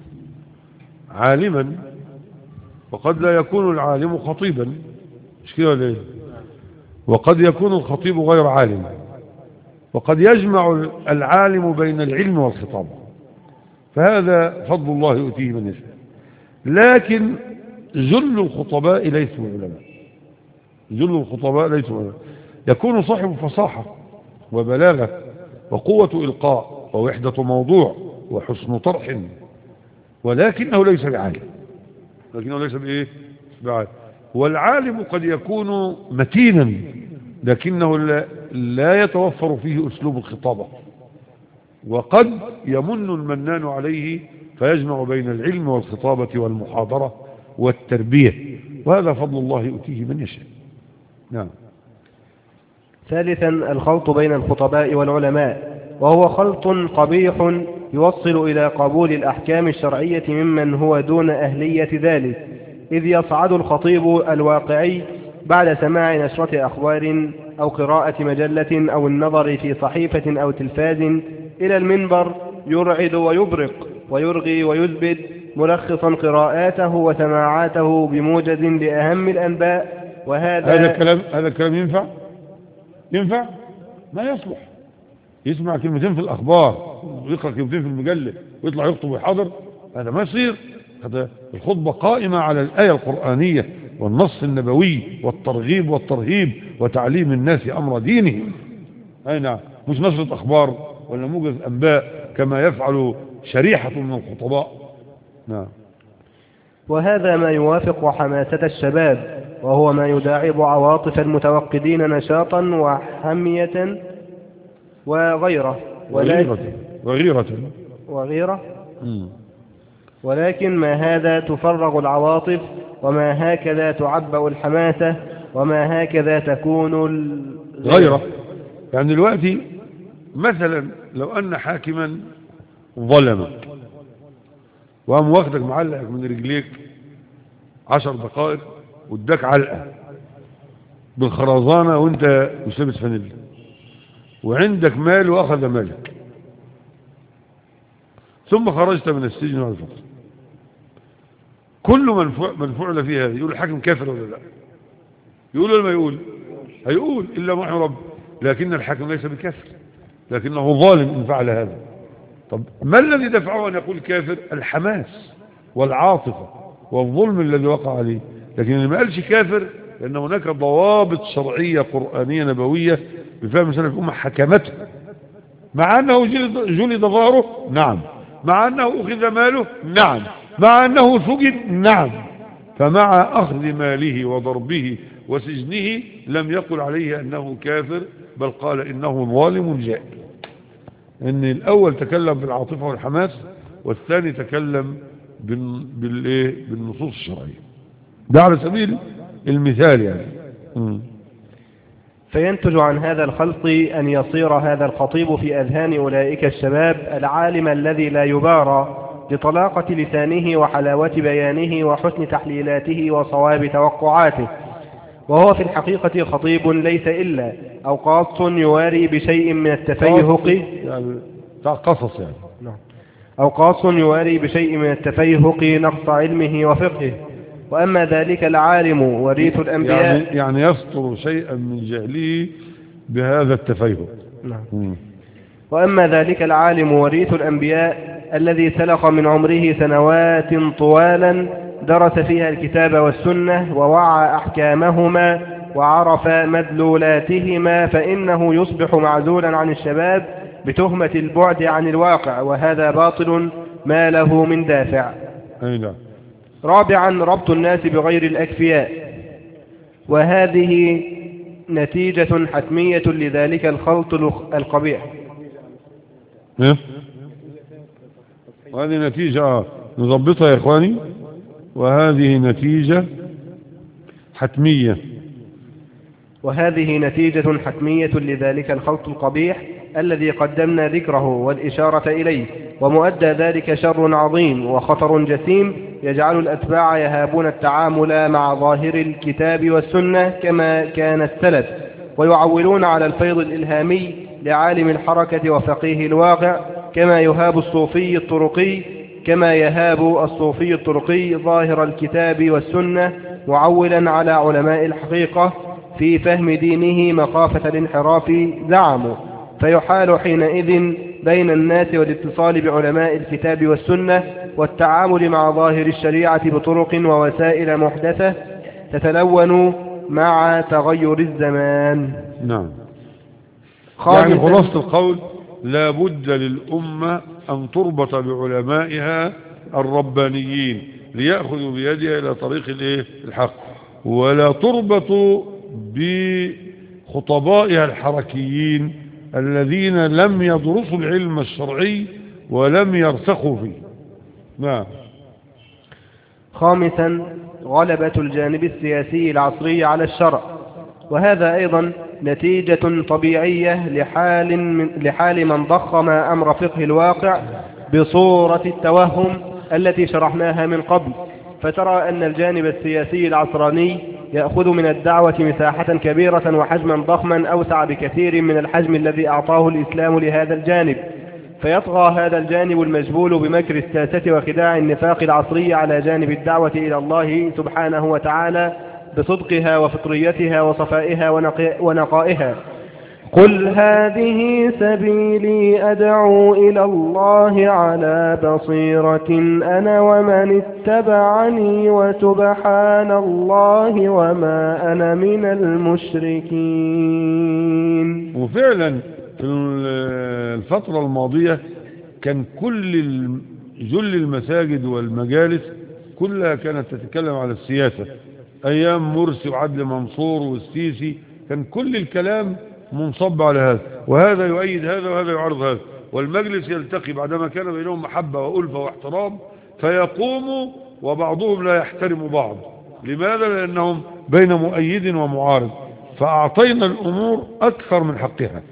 عالما وقد لا يكون العالم خطيبا، مش كده ولا ايه؟ وقد يكون الخطيب غير عالم، وقد يجمع العالم بين العلم والخطاب، فهذا فضل الله يؤتيه من يشاء. لكن جل الخطباء ليسوا علماء، جل الخطباء ليسوا. يكون صاحب فصاحة وبلاغة وقوة إلقاء ووحدة موضوع وحسن طرح، ولكنه ليس بعالم. لكنه ليس بإيه؟ بعالم. والعالم قد يكون متينا لكنه لا يتوفر فيه أسلوب الخطابة، وقد يمن المنان عليه فيجمع بين العلم والخطابة والمحاضرة والتربية، وهذا فضل الله يؤتيه من يشاء. نعم. ثالثا الخلط بين الخطباء والعلماء، وهو خلط قبيح يوصل إلى قبول الأحكام الشرعية ممن هو دون أهلية ذلك، إذ يصعد الخطيب الواقعي بعد سماع نشرة أخبار أو قراءة مجلة أو النظر في صحيفة أو تلفاز إلى المنبر يرعد ويبرق ويرغي ويزبد ملخصا قراءاته وسماعاته بموجز لأهم الأنباء. وهذا هذا الكلام ينفع؟ ما يصلح. يسمع كلمتين في الأخبار ويقرأ كلمتين في المجلة ويطلع يخطب ويحضر، هذا ما يصير. هذا الخطبة قائمة على الآية القرآنية والنص النبوي والترغيب والترهيب وتعليم الناس أمر دينهم. أي نعم، مش نشرة أخبار ولا موجز أنباء كما يفعل شريحة من الخطباء. نعم. وهذا ما يوافق حماسة الشباب، وهو ما يداعب عواطف المتوقدين نشاطا وحمية وغيرة. وغيرة. ولكن ما هذا تفرغ العواطف، وما هكذا تعبأ الحماسة، وما هكذا تكون غيرة. يعني دلوقتي مثلا لو أن حاكما ظلمك وقام واخدك معلقك من رجليك 10 دقائق واداك علقة بالخرزانة وانت مش لابس فانيلا، وعندك مال واخذ مالك، ثم خرجت من السجن بعد فترة، كل من فعل فيه هذا يقول الحاكم كافر ولا لا؟ يقول ولا ما يقول؟ هيقول إلا ما رب. لكن الحاكم ليس بكافر، لكنه ظالم إن فعل هذا. طب ما الذي دفعه أن يقول كافر؟ الحماس والعاطفة والظلم الذي وقع عليه. لكن اللي ما قالش كافر لأن هناك ضوابط شرعية قرآنية نبوية بفهم سنة الأمة حكمته، مع أنه جلد ظهره، نعم، مع أنه أخذ ماله، نعم، مع أنه سجن، نعم، فمع أخذ ماله وضربه وسجنه لم يقل عليه أنه كافر، بل قال إنه ظالم جائر. إن الأول تكلم بالعاطفة والحماس، والثاني تكلم بالنصوص الشرعية. ده على سبيل المثال يعني. فينتج عن هذا الخلط أن يصير هذا الخطيب في أذهان أولئك الشباب العالم الذي لا يبارى لطلاقة لسانه وحلاوة بيانه وحسن تحليلاته وصواب توقعاته، وهو في الحقيقة خطيب ليس إلا أوقاص يواري بشيء من التفيهق، يعني قصص يعني. أوقاص يواري بشيء من التفيهق نقص علمه وفقهه. وأما ذلك العالم وريث الأنبياء، يعني يسطر شيئا من جهله بهذا التفيهق. نعم. وأما ذلك العالم وريث الأنبياء الذي سلخ من عمره سنوات طوالا درس فيها الكتاب والسنة ووعى أحكامهما وعرف مدلولاتهما، فإنه يصبح معزولا عن الشباب بتهمة البعد عن الواقع، وهذا باطل ما له من دافع. نعم. رابعا ربط الناس بغير الأكفياء، وهذه نتيجة حتمية لذلك الخلط القبيح. وهذه نتيجة نضبطها يا إخواني، وهذه نتيجة حتمية. وهذه نتيجة حتمية لذلك الخلط القبيح الذي قدمنا ذكره والإشارة إليه، ومؤدى ذلك شر عظيم وخطر جسيم يجعل الأتباع يهابون التعامل مع ظاهر الكتاب والسنة كما كان السلف، ويعولون على الفيض الإلهامي لعالم الحركة وفقيه الواقع كما يهاب الصوفي الطرقي ظاهر الكتاب والسنة، معولا على علماء الحقيقة في فهم دينه مخافة الانحراف زعموا، فيحال حينئذ بين الناس والاتصال بعلماء الكتاب والسنة والتعامل مع ظاهر الشريعة بطرق ووسائل محدثة تتلون مع تغير الزمان. نعم. خامسا، يعني خلاصة القول لا بد للأمة أن تربط بعلمائها الربانيين ليأخذوا بيدها إلى طريق الحق، ولا تربط بخطبائها الحركيين الذين لم يدرسوا العلم الشرعي ولم يرسخوا فيه. نعم. خامسا، غلبة الجانب السياسي العصري على الشرع، وهذا أيضا نتيجة طبيعية لحال من ضخم أمر فقه الواقع بصورة التوهم التي شرحناها من قبل، فترى أن الجانب السياسي العصراني يأخذ من الدعوة مساحة كبيرة وحجما ضخما أوسع بكثير من الحجم الذي أعطاه الإسلام لهذا الجانب، فيطغى هذا الجانب المجبول بمكر الساسة وخداع النفاق العصري على جانب الدعوة إلى الله سبحانه وتعالى بصدقها وفطريتها وصفائها ونقائها. قل هذه سبيلي أدعو إلى الله على بصيرة أنا ومن اتبعني وسبحان الله وما أنا من المشركين. وفعلا في الفترة الماضية كان جل المساجد والمجالس كلها كانت تتكلم على السياسة. أيام مرسي وعدل منصور والسيسي كان كل الكلام منصب على هذا، وهذا يؤيد هذا وهذا يعارض هذا، والمجلس يلتقي بعدما كان بينهم محبة وألفة واحترام فيقوموا وبعضهم لا يحترم بعض. لماذا؟ لأنهم بين مؤيد ومعارض، فأعطينا الأمور أكثر من حقها،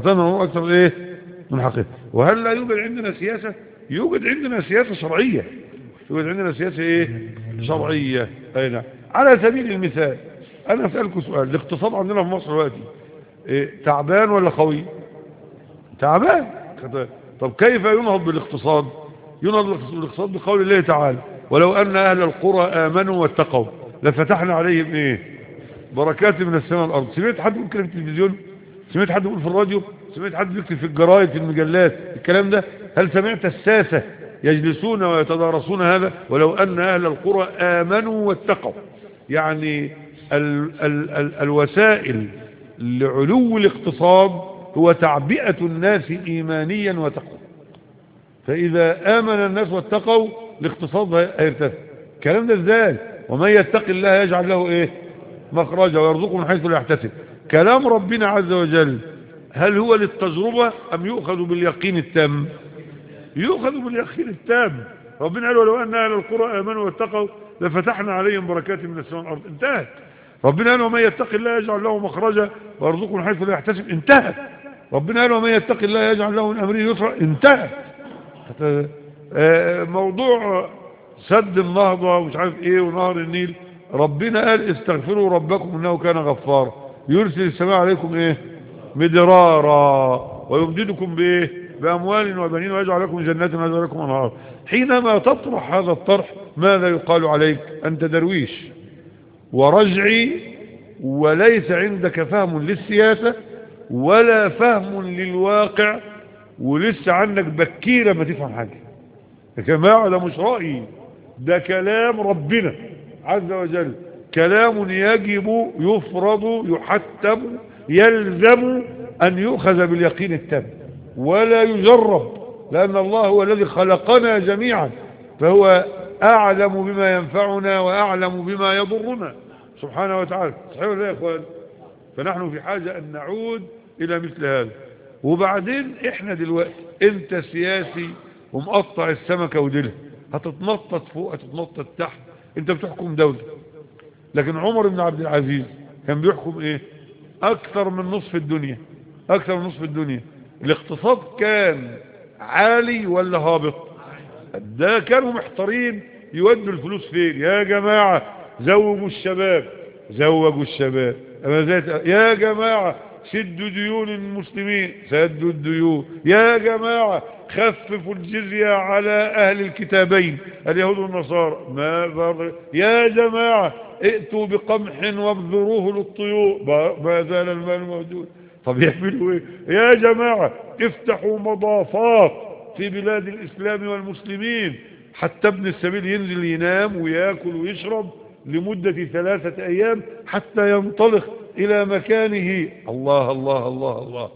من حقها. وهل لا يوجد عندنا سياسة؟ يوجد عندنا سياسة شرعية، يوجد عندنا سياسة شرعية. أين؟ على سبيل المثال أنا أسألكم سؤال، الاقتصاد عندنا في مصر دلوقتي تعبان ولا قوي؟ تعبان. طب كيف ينهض بالاقتصاد؟ ينهض بالاقتصاد بقول الله تعالى ولو أن أهل القرى آمنوا واتقوا لفتحنا عليهم بركات من السماء والأرض. سمعت حد يقول كده في التلفزيون؟ سمعت حد يقول في الراديو؟ سمعت حد يكتب في الجرايد في المجلات الكلام ده؟ هل سمعت الساسة يجلسون ويتدارسون هذا؟ ولو أن أهل القرى آمنوا واتقوا. يعني الوسائل لعلو الاقتصاد هو تعبئة الناس إيمانيا وتقوى، فإذا آمن الناس واتقوا الاقتصاد هيرتفع. الكلام ده ازاي؟ ومن يتق الله يجعل له مخرجا ويرزقه من حيث لا يحتسب. كلام ربنا عز وجل هل هو للتجربة أم يؤخذ باليقين التام؟ يؤخذ باليقين التام. ربنا قال ولو أن أهل القرى آمنوا واتقوا لفتحنا عليهم بركات من السماء والأرض. انتهت. ربنا قال ومن يتق الله يجعل له مخرجا ويرزقه من حيث لا يحتسب. انتهت. ربنا قال ومن يتق الله يجعل له من أمره يسرا. انتهت. موضوع سد النهضة ومش عارف ونهر النيل، ربنا قال استغفروا ربكم انه كان غفارا يرسل السماء عليكم مدرارا ويمددكم بأموال وبنين ويجعل لكم جنات ويجعل لكم أنهار. حينما تطرح هذا الطرح ماذا يقال عليك؟ أنت درويش ورجعي وليس عندك فهم للسياسة ولا فهم للواقع، ولسه عندك بكيرة ما تفهم حاجة. يا جماعة ده مش رأيي، ده كلام ربنا عز وجل، كلام يجب يفرض يحتم يلزم أن يؤخذ باليقين التام ولا يجرب، لأن الله هو الذي خلقنا جميعا فهو أعلم بما ينفعنا وأعلم بما يضرنا سبحانه وتعالى. صحيح ولا يا إخوان؟ فنحن في حاجة أن نعود إلى مثل هذا. وبعدين إحنا دلوقتي أنت سياسي ومقطع السمكة وديلها، هتتنطط فوق هتتنطط تحت، أنت بتحكم دولة. لكن عمر بن عبد العزيز كان بيحكم أكثر من نصف الدنيا، أكثر من نصف الدنيا. الاقتصاد كان عالي ولا هابط؟ ده كانوا محتارين يودوا الفلوس فين. يا جماعة زوجوا الشباب، زوجوا الشباب. يا جماعة سدوا ديون المسلمين، سدوا الديون. يا جماعة خففوا الجزية على أهل الكتابين اليهود والنصارى، ما برضه. يا جماعة ائتوا بقمح وابذروه للطيور، ما زال المال موجود. طب يعملوا يا جماعة افتحوا مضافات في بلاد الإسلام والمسلمين حتى ابن السبيل ينزل ينام ويأكل ويشرب. لمدة 3 أيام حتى ينطلق إلى مكانه. الله الله الله الله.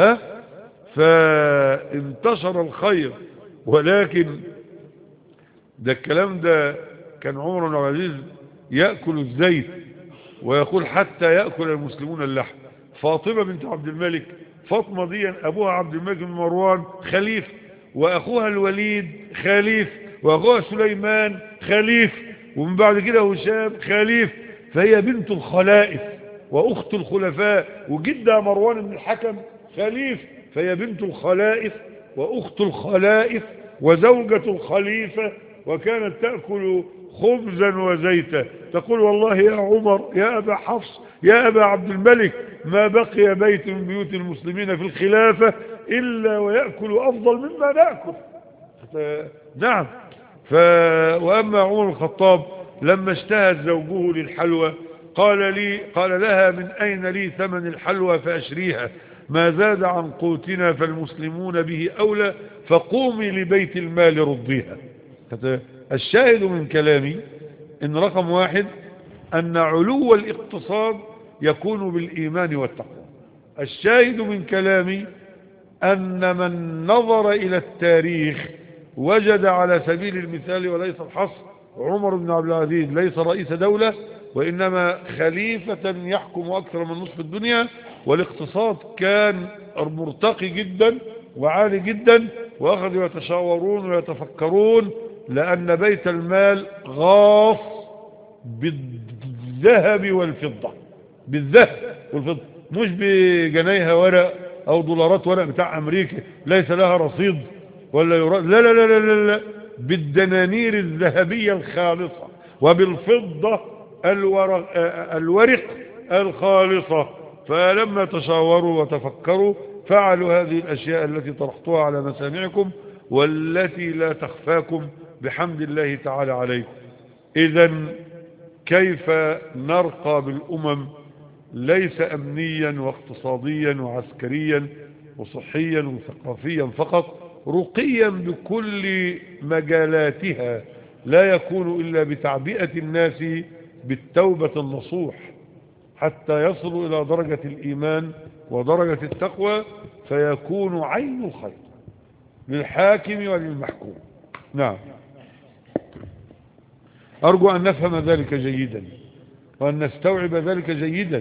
فانتشر الخير. ولكن ده الكلام ده كان عمر بن عبد العزيز يأكل الزيت ويقول حتى يأكل المسلمون اللحم. فاطمة بنت عبد الملك، فاطمة دي أبوها عبد الملك بن مروان خليفة، وأخوها الوليد خليفة، وأخوها سليمان خليفة، ومن بعد كده هشام خليفة. فهي بنت الخلائف وأخت الخلفاء، وجدها مروان بن الحكم خليفة. فهي بنت الخلائف وأخت الخلائف وزوجة الخليفة، وكانت تأكل خبزا وزيتا. تقول والله يا عمر يا أبا حفص يا أبا عبد الملك ما بقي بيت من بيوت المسلمين في الخلافة إلا ويأكل أفضل مما نأكل. نعم. وأما عمر الخطاب لما اشتهت زوجه للحلوى قال لها من أين لي ثمن الحلوى فأشريها، ما زاد عن قوتنا فالمسلمون به أولى، فقومي لبيت المال رضيها. الشاهد من كلامي إن رقم 1 أن علو الاقتصاد يكون بالإيمان والتقوى. الشاهد من كلامي أن من نظر إلى التاريخ وجد على سبيل المثال وليس الحصر عمر بن عبد العزيز ليس رئيس دولة، وإنما خليفة يحكم أكثر من نصف الدنيا، والاقتصاد كان مرتقي جدا وعالي جدا، وأخذوا يتشاورون ويتفكرون، لأن بيت المال غاص بالذهب والفضة، بالذهب والفضة، مش بجنيها ورق أو دولارات ورق بتاع أمريكا ليس لها رصيد ولا يراد، لا لا لا لا لا, لا. بالدنانير الذهبية الخالصة وبالفضة الورق الخالصة. فلما تشاوروا وتفكروا فعلوا هذه الأشياء التي طرحتها على مسامعكم والتي لا تخفاكم بحمد الله تعالى عليكم. إذن كيف نرقى بالأمم ليس أمنيا واقتصاديا وعسكريا وصحيا وثقافيا فقط، رقيا بكل مجالاتها، لا يكون إلا بتعبئة الناس بالتوبة النصوح حتى يصلوا إلى درجة الإيمان ودرجة التقوى، فيكون عين الخير للحاكم وللمحكوم. نعم. أرجو أن نفهم ذلك جيدا وأن نستوعب ذلك جيدا.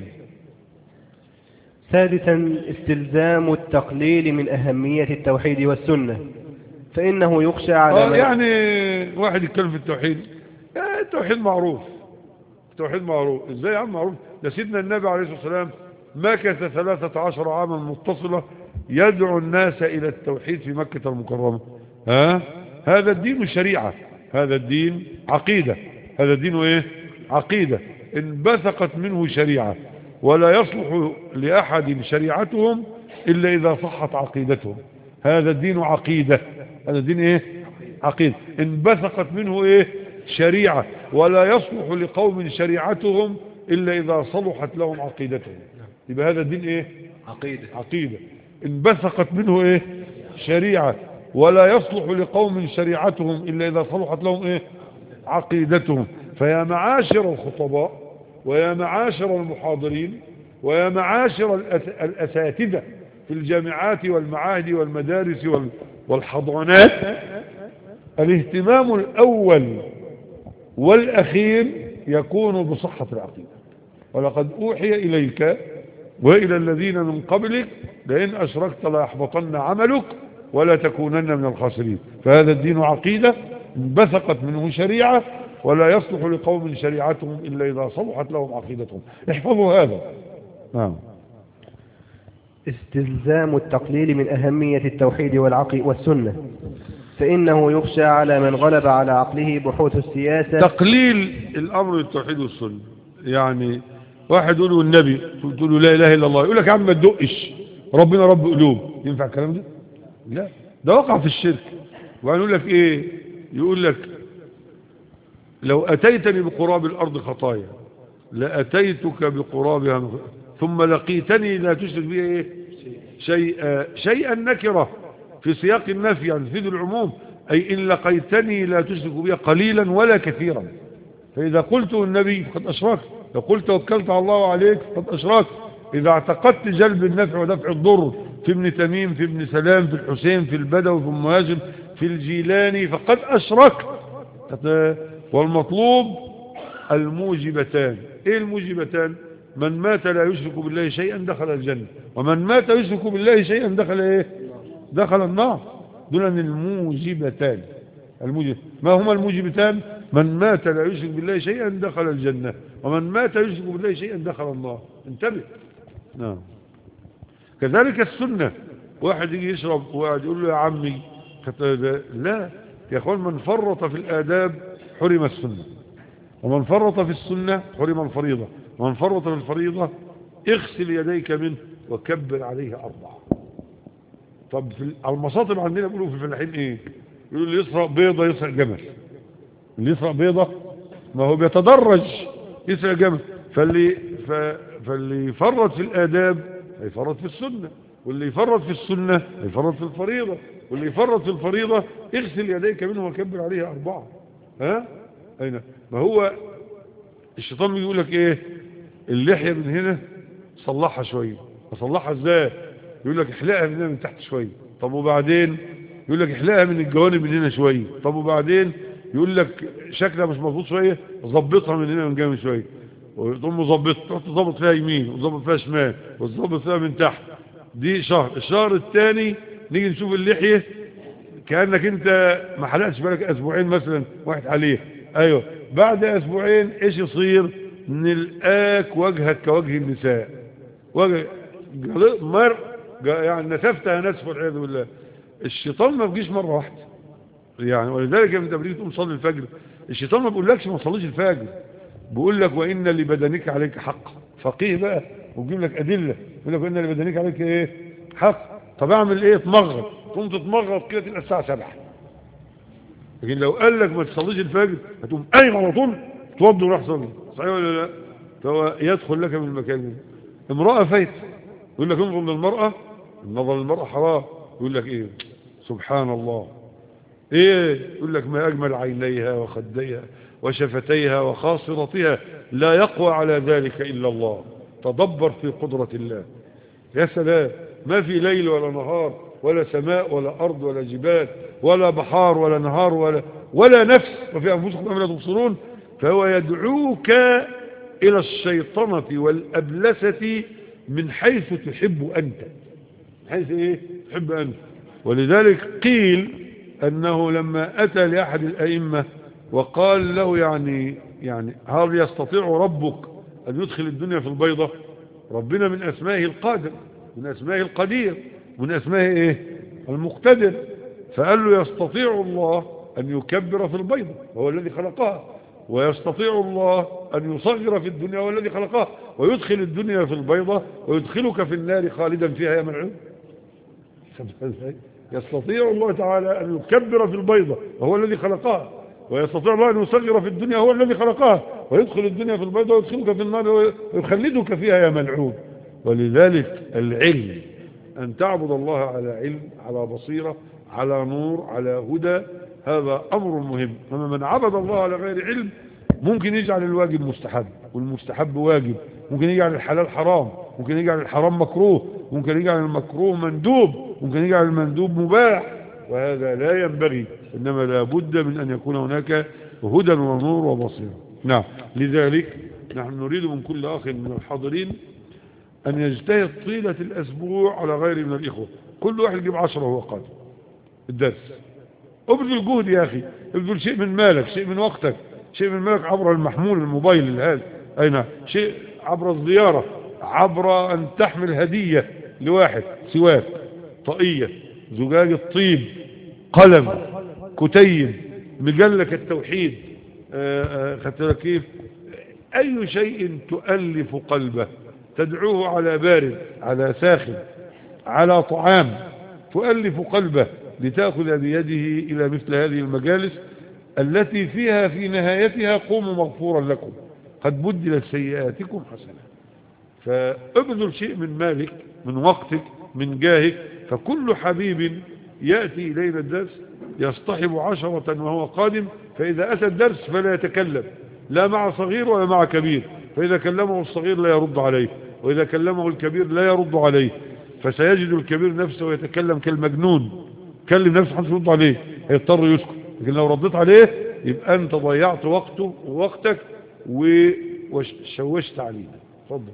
سادسا استلزام التقليل من أهمية التوحيد والسنة، فإنه يخشى على يعني واحد يتكلم في التوحيد، التوحيد معروف، التوحيد معروف. ازاي يا عم معروف؟ ده سيدنا النبي عليه الصلاة والسلام مكث 13 عاما متصلة يدعو الناس إلى التوحيد في مكة المكرمة. هذا الدين شريعة، هذا الدين عقيدة، هذا الدين ايه؟ عقيدة انبثقت منه شريعة، ولا يصلح لأحد شريعتهم إلا إذا صحت عقيدتهم. هذا الدين عقيدة، هذا الدين ايه؟ عقيدة انبثقت منه ايه؟ شريعة، ولا يصلح لقوم شريعتهم إلا إذا صلحت لهم عقيدتهم. يبقى هذا الدين ايه؟ عقيدة، عقيدة انبثقت منه ايه؟ شريعة، ولا يصلح لقوم شريعتهم إلا إذا صلحت لهم ايه؟ عقيدتهم. فيا معاشر الخطباء ويا معاشر المحاضرين ويا معاشر الأساتذة في الجامعات والمعاهد والمدارس والحضانات، الاهتمام الأول والأخير يكون بصحة العقيدة. ولقد أوحي إليك وإلى الذين من قبلك لئن أشركت ليحبطن عملك ولا تكونن من الخاسرين. فهذا الدين عقيدة انبثقت منه شريعة، ولا يصلح لقوم شريعتهم إلا إذا صلحت لهم عقيدتهم. احفظوا هذا. نعم. استلزام التقليل من أهمية التوحيد والسنة، فإنه يخشى على من غلب على عقله بحوث السياسة. تقليل الأمر بالتوحيد والسنة، يعني واحد يقول له النبي تقول له لا إله إلا الله، يقول لك يا عم ما تدقش ربنا رب قلوب، ينفع الكلام ده؟ لا، ده وقع في الشرك. وبعدين يقول لك إيه؟ يقول لك لو أتيتني بقراب الأرض خطايا لأتيتك بقرابها ثم لقيتني لا تشرك بي إيه؟ شيئا نكرة في سياق النفي، يعني تفيد العموم، أي إن لقيتني لا تشرك بي قليلا ولا كثيرا. فإذا قلت النبي فقد أشركت، لو قلت توكلت على الله عليك فقد أشركت، إذا اعتقدت جلب النفع ودفع الضر في ابن تميم، في ابن سلام، في الحسين، في البدوي، في المهاجم، في الجيلاني، فقد أشركت. والمطلوب الموجبتان. إيه الموجبتان؟ من مات لا يشرك بالله شيئا دخل الجنة، ومن مات يشرك بالله شيئا دخل إيه؟ دخل النار. دول الموجبتان. ما هما الموجبتان؟ من مات لا يشرك بالله شيئا دخل الجنة، ومن مات يشرك بالله شيئا دخل النار. انتبه. نعم. كذلك السنة، واحد يجي يشرب وواحد يقول له يا عمي لا يا اخوان، من فرط في الآداب حرم السنة، ومن فرط في السنة حرم الفريضة، ومن فرط في الفريضة اغسل يديك منه وكبر عليه 4. طب على المصاطب عندنا بيقولوا في الفلاحين ايه؟ يقولوا اللي يسرق بيضة يسرق جمل، اللي يسرق بيضة ما هو بيتدرج يسرق جمل. فاللي يفرط في الآداب هيفرط في السنة، واللي يفرط في السنة هيفرط في الفريضة، واللي يفرط في الفريضة اغسل يديك منه وكبر عليه 4. ها؟ أين؟ ما هو الشيطان بيقول لك ايه؟ اللحية من هنا صلحها شوية. اصلحها ازاي؟ يقول لك احلقها من هنا من تحت شوية. طب وبعدين؟ يقول لك احلقها من الجوانب من هنا شوية. طب وبعدين؟ يقول لك شكلها مش مظبوط شوية، ظبطها من هنا من جنب شوية. وتقوم مظبط، تروح تظبط فيها يمين وتظبط فيها شمال وتظبط فيها من تحت. دي شهر. الشهر الثاني نيجي نشوف اللحية كأنك انت ما حلقتش بالك اسبوعين مثلا واحد عليه. ايوه، بعد اسبوعين ايش يصير؟ نلقاك وجهك كوجه النساء، وجه يعني نسفتها نسف والعياذ بالله. الشيطان ما بيجيش مرة واحدة يعني، ولذلك انت بتيجي تقوم تصلي الفجر الشيطان ما بيقولكش ما تصليش الفجر، بيقول لك وان لبدنك عليك حق. فقيه بقى ويجيب لك ادله، يقول لك وان لبدنك عليك ايه؟ حق. طب اعمل ايه؟ اتمغط، تقوم تتمغط كده تبقى الساعه 7. لكن لو قال لك ما تصليش الفجر هتقوم قايم على طول توضي وراح صلي. صحيح ولا لا؟ فهو يدخل لك من المكان ده. امراه فايت يقول لك انظر للمراه، النظر للمراه حرام. يقول لك ايه؟ سبحان الله. ايه؟ يقول لك ما اجمل عينيها وخديها وشفتيها وخاصرتها، لا يقوى على ذلك الا الله. تدبر في قدرة الله. يا سلام، ما في ليل ولا نهار ولا سماء ولا ارض ولا جبال ولا بحار ولا نهار ولا نفس، وفي انفسكم افلا تبصرون. فهو يدعوك الى الشيطنة والابلسة من حيث تحب انت. من حيث ايه؟ تحب انت. ولذلك قيل أنه لما أتى لأحد الأئمة وقال له يعني هل يستطيع ربك أن يدخل الدنيا في البيضة؟ ربنا من أسمائه القادر، من أسمائه القدير، من أسمائه إيه؟ المقتدر. فقال له يستطيع الله أن يكبر في البيضة وهو الذي خلقها، ويستطيع الله أن يصغر في الدنيا وهو الذي خلقها، ويدخل الدنيا في البيضة ويدخلك في النار خالدا فيها يا ملعون. يستطيع الله تعالى أن يكبر في البيضة وهو الذي خلقها، ويستطيع الله أن يصغر في الدنيا هو الذي خلقها، ويدخل الدنيا في البيضة ويدخلك في النار ويخلدك فيها يا ملعون. ولذلك العلم أن تعبد الله على علم، على بصيرة، على نور، على هدى، هذا أمر مهم. أما من عبد الله على غير علم ممكن يجعل الواجب مستحب والمستحب واجب، ممكن يجعل الحلال حرام، ممكن يجعل الحرام مكروه، ممكن يجعل المكروه مندوب، ممكن يجعل المندوب مباح، وهذا لا ينبغي. إنما لا بد من أن يكون هناك هدى ونور وبصيرة. نعم. لذلك نحن نريد من كل أخ من الحاضرين أن يجتهد طيلة الأسبوع على غير من الإخوة. كل واحد يجيب 10 وهو قادم الدرس. ابذل جهد يا أخي، ابذل شيء من مالك، شيء من وقتك، شيء من مالك عبر المحمول الموبايل هذا، أين شيء عبر الزيارة، عبر أن تحمل هدية لواحد، سواك، طاقية، زجاجة طيب، قلم، كتيب، مجلة التوحيد، خدت لك كيف؟ أي شيء تؤلف قلبه، تدعوه على بارد، على ساخن، على طعام، تؤلف قلبه لتأخذ بيده إلى مثل هذه المجالس التي فيها في نهايتها قوموا مغفورا لكم قد بدلت سيئاتكم حسنة. فابذل شيء من مالك، من وقتك، من جاهك. فكل حبيب يأتي إلينا الدرس يصطحب 10 وهو قادم، فإذا أتى الدرس فلا يتكلم، لا مع صغير ولا مع كبير، فإذا كلمه الصغير لا يرد عليه، وإذا كلمه الكبير لا يرد عليه، فسيجد الكبير نفسه يتكلم كالمجنون، كلم نفسه محدش يرد عليه، هيضطر يسكت. لكن لو رديت عليه يبقى أنت ضيعت وقته ووقتك وشوشت عليه. اتفضل.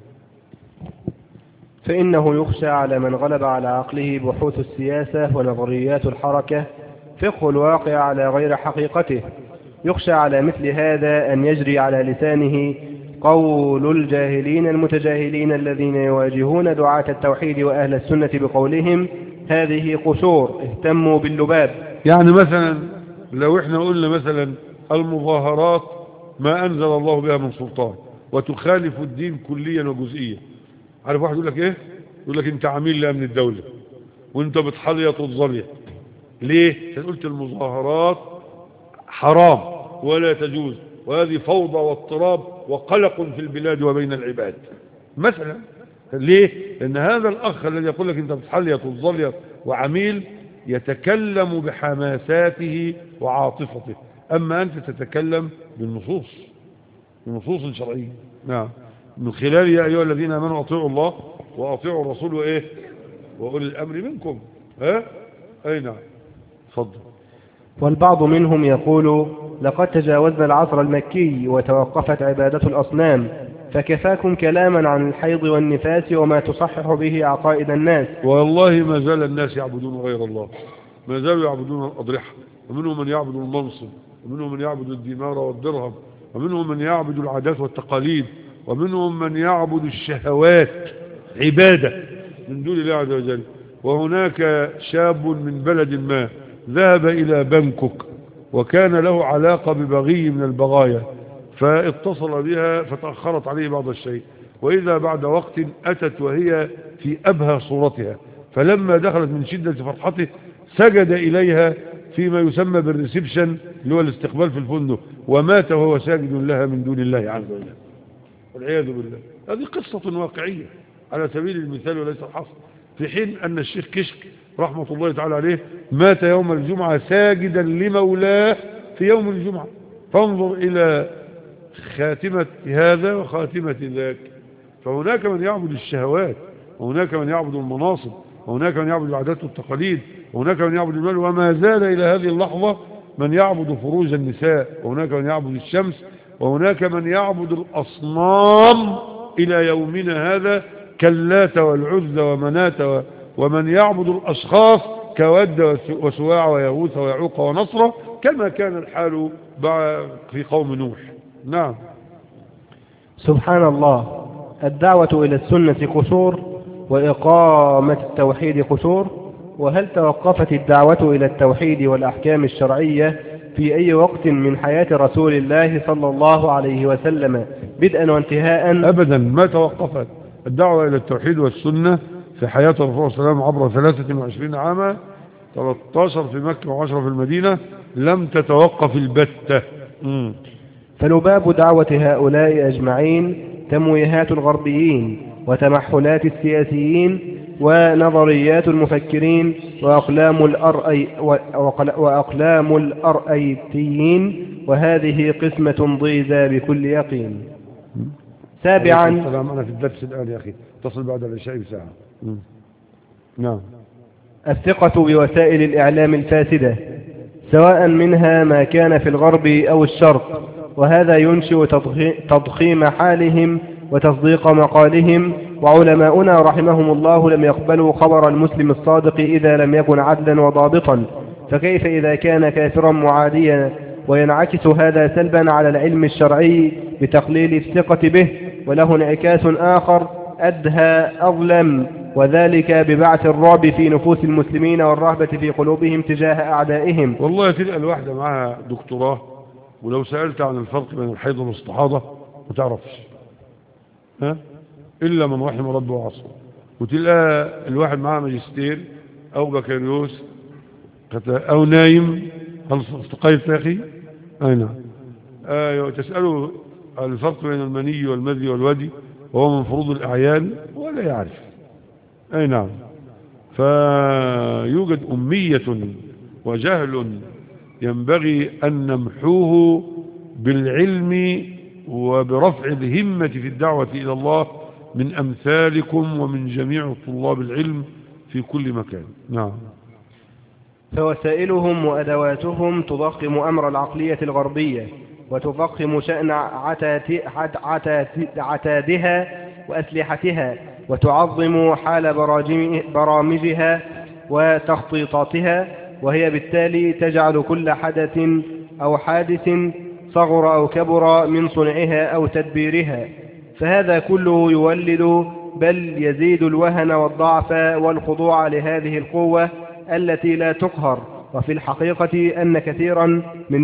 فإنه يخشى على من غلب على عقله بحوث السياسة ونظريات الحركة فقه الواقع على غير حقيقته. يخشى على مثل هذا أن يجري على لسانه قول الجاهلين المتجاهلين الذين يواجهون دعاة التوحيد وأهل السنة بقولهم هذه قشور اهتموا باللباب. يعني مثلا لو احنا قلنا مثلا المظاهرات ما أنزل الله بها من سلطان وتخالف الدين كليا وجزئيا، عارف واحد يقول لك ايه؟ يقول لك انت عميل لأمن الدولة وانت بتحليط وتظلية. ليه؟ عشان قلت المظاهرات حرام ولا تجوز، وهذه فوضى واضطراب وقلق في البلاد وبين العباد مثلا. ليه؟ لأن هذا الأخ الذي يقول لك انت بتحليط وتظلية وعميل يتكلم بحماساته وعاطفته، أما أنت تتكلم بالنصوص، بنصوص شرعية. نعم، من خلال يا أيها الذين آمنوا أطيعوا الله وأطيعوا الرسول وإيه وأولي الأمر منكم. أي نعم. تفضل. والبعض منهم يقول لقد تجاوزنا العصر المكي وتوقفت عبادة الأصنام، فكفاكم كلاما عن الحيض والنفاس وما تصحح به عقائد الناس. والله ما زال الناس يعبدون غير الله، ما زالوا يعبدون الأضرحة، ومنهم من يعبد المنصب، ومنهم من يعبد الدينار والدرهم، ومنهم من يعبد العادات والتقاليد، ومنهم من يعبد الشهوات عبادة من دون الله عز وجل. وهناك شاب من بلد ما ذهب إلى بانكوك وكان له علاقة ببغي من البغايا، فاتصل بها فتأخرت عليه بعض الشيء، وإذا بعد وقت أتت وهي في أبهى صورتها، فلما دخلت من شدة فرحته سجد إليها فيما يسمى بالريسبشن اللي هو الاستقبال في الفندق، ومات وهو ساجد لها من دون الله عز وجل والعياذ بالله. هذه قصة واقعية على سبيل المثال وليس الحصر، في حين أن الشيخ كشك رحمة الله تعالى عليه مات يوم الجمعة ساجدا لمولاه في يوم الجمعة. فانظر إلى خاتمة هذا وخاتمة ذاك. فهناك من يعبد الشهوات، وهناك من يعبد المناصب، وهناك من يعبد العادات والتقاليد، وهناك من يعبد المال، وما زال إلى هذه اللحظة من يعبد فروج النساء، وهناك من يعبد الشمس، وهناك من يعبد الأصنام إلى يومنا هذا كاللات والعزى ومنات، ومن يعبد الأشخاص كود وسواع ويغوث ويعوق ونصر، كما كان الحال في قوم نوح. نعم. سبحان الله، الدعوة إلى السنة قصور وإقامة التوحيد قصور. وهل توقفت الدعوة إلى التوحيد والأحكام الشرعية في أي وقت من حياة رسول الله صلى الله عليه وسلم بدءا وانتهاء؟ أبدا ما توقفت الدعوة إلى التوحيد والسنة في حياة الرسول صلى الله عليه وسلم عبر 23 عاما، 13 في مكة و10 في المدينة، لم تتوقف البتة. فلباب دعوة هؤلاء أجمعين تمويهات الغربيين وتمحلات السياسيين ونظريات المفكرين وأقلام الأرأيتيين، وهذه قسمة ضيزى بكل يقين. سابعا، أنا في الدرس الآن يا أخي، تصل بعد العشاء بساعة. نعم. الثقة بوسائل الإعلام الفاسدة سواء منها ما كان في الغرب أو الشرق، وهذا ينشئ تضخيم حالهم وتصديق مقالهم. وعلماؤنا رحمهم الله لم يقبلوا خبر المسلم الصادق إذا لم يكن عدلا وضابطا، فكيف إذا كان كافرا معاديا؟ وينعكس هذا سلبا على العلم الشرعي بتقليل الثقة به، وله انعكاس آخر أدهى أظلم، وذلك ببعث الرعب في نفوس المسلمين والرهبة في قلوبهم تجاه أعدائهم. والله تلقى الواحدة معها دكتوراه، ولو سألت عن الفرق بين الحيض والاستحاضة ما تعرفش، إلا من رحم ربه وعصره. وتلقى الواحد معاه ماجستير أو بكالوريوس أو نايم. هل استقيت يا أخي؟ أي نعم. تسأله الفرق بين المني والمذي والودي وهو من فروض الأعيان ولا يعرف. أي نعم. فيوجد أمية وجهل ينبغي أن نمحوه بالعلم وبرفع الهمة في الدعوة إلى الله من أمثالكم ومن جميع طلاب العلم في كل مكان. نعم. فوسائلهم وأدواتهم تضخم أمر العقلية الغربية وتفخم شأن عتادها وأسلحتها وتعظم حال برامجها وتخطيطاتها، وهي بالتالي تجعل كل حدث أو حادث صغر أو كبر من صنعها أو تدبيرها، فهذا كله يولد بل يزيد الوهن والضعف والخضوع لهذه القوة التي لا تقهر. وفي الحقيقة أن كثيرا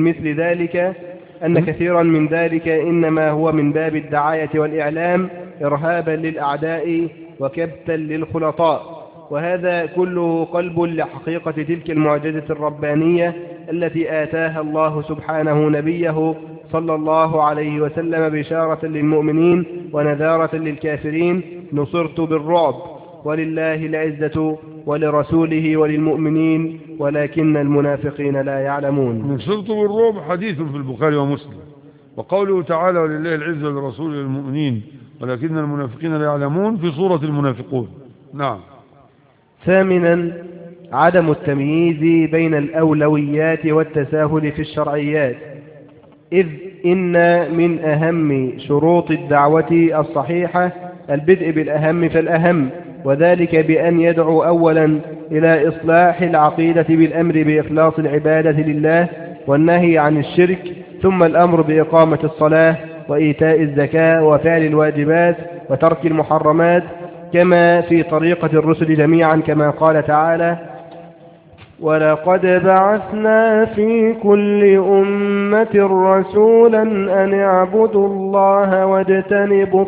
من ذلك إنما هو من باب الدعاية والإعلام إرهابا للأعداء وكبتا للخلطاء، وهذا كله قلب لحقيقة تلك المعجزة الربانية التي آتاها الله سبحانه نبيه صلى الله عليه وسلم بشارة للمؤمنين ونذارة للكافرين: نصرت بالرعب ولله العزة ولرسوله وللمؤمنين ولكن المنافقين لا يعلمون. نصرت بالرعب حديث في البخاري ومسلم. وقوله تعالى: ولله العزة ولرسوله وللمؤمنين ولكن المنافقين لا يعلمون، في سورة المنافقون. نعم. ثامنا، عدم التمييز بين الأولويات والتساهل في الشرعيات، إذ إن من أهم شروط الدعوة الصحيحة البدء بالأهم فالأهم، وذلك بأن يدعو أولا إلى إصلاح العقيدة بالأمر بإخلاص العبادة لله والنهي عن الشرك، ثم الأمر بإقامة الصلاة وإيتاء الزكاة وفعل الواجبات وترك المحرمات، كما في طريقة الرسل جميعا، كما قال تعالى: ولقد بعثنا في كل أمة رسولا أن اعبدوا الله واجتنبوا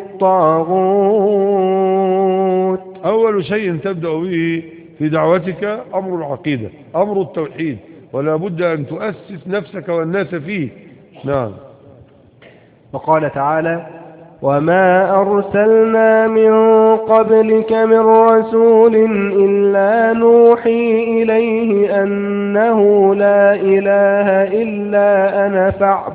الطاغوت. أول شيء تبدأ به في دعوتك أمر العقيدة، أمر التوحيد، ولا بد أن تؤسس نفسك والناس فيه. نعم. وقال تعالى: وما أرسلنا من قبلك من رسول إلا نوحي إليه أنه لا إله إلا أنا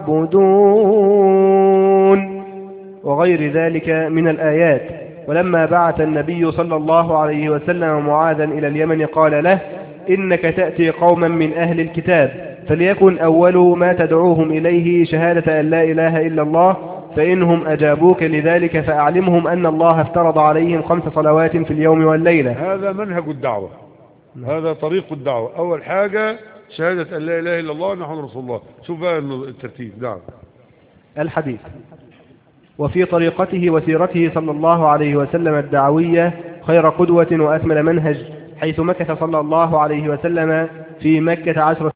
فاعبدون، وغير ذلك من الآيات. ولما بعث النبي صلى الله عليه وسلم معاذا إلى اليمن قال له: إنك تأتي قوما من أهل الكتاب، فليكن أول ما تدعوهم إليه شهادة أن لا إله إلا الله، فإنهم أجابوك لذلك فأعلمهم أن الله افترض عليهم 5 صلوات في اليوم والليلة. هذا منهج الدعوة، هذا طريق الدعوة. أول حاجة شهادة أن لا إله إلا الله نحن رسول الله. شوف بقى الترتيب. نعم. الحديث. وفي طريقته وسيرته صلى الله عليه وسلم الدعوية خير قدوة وأكمل منهج، حيث مكث صلى الله عليه وسلم في مكة 10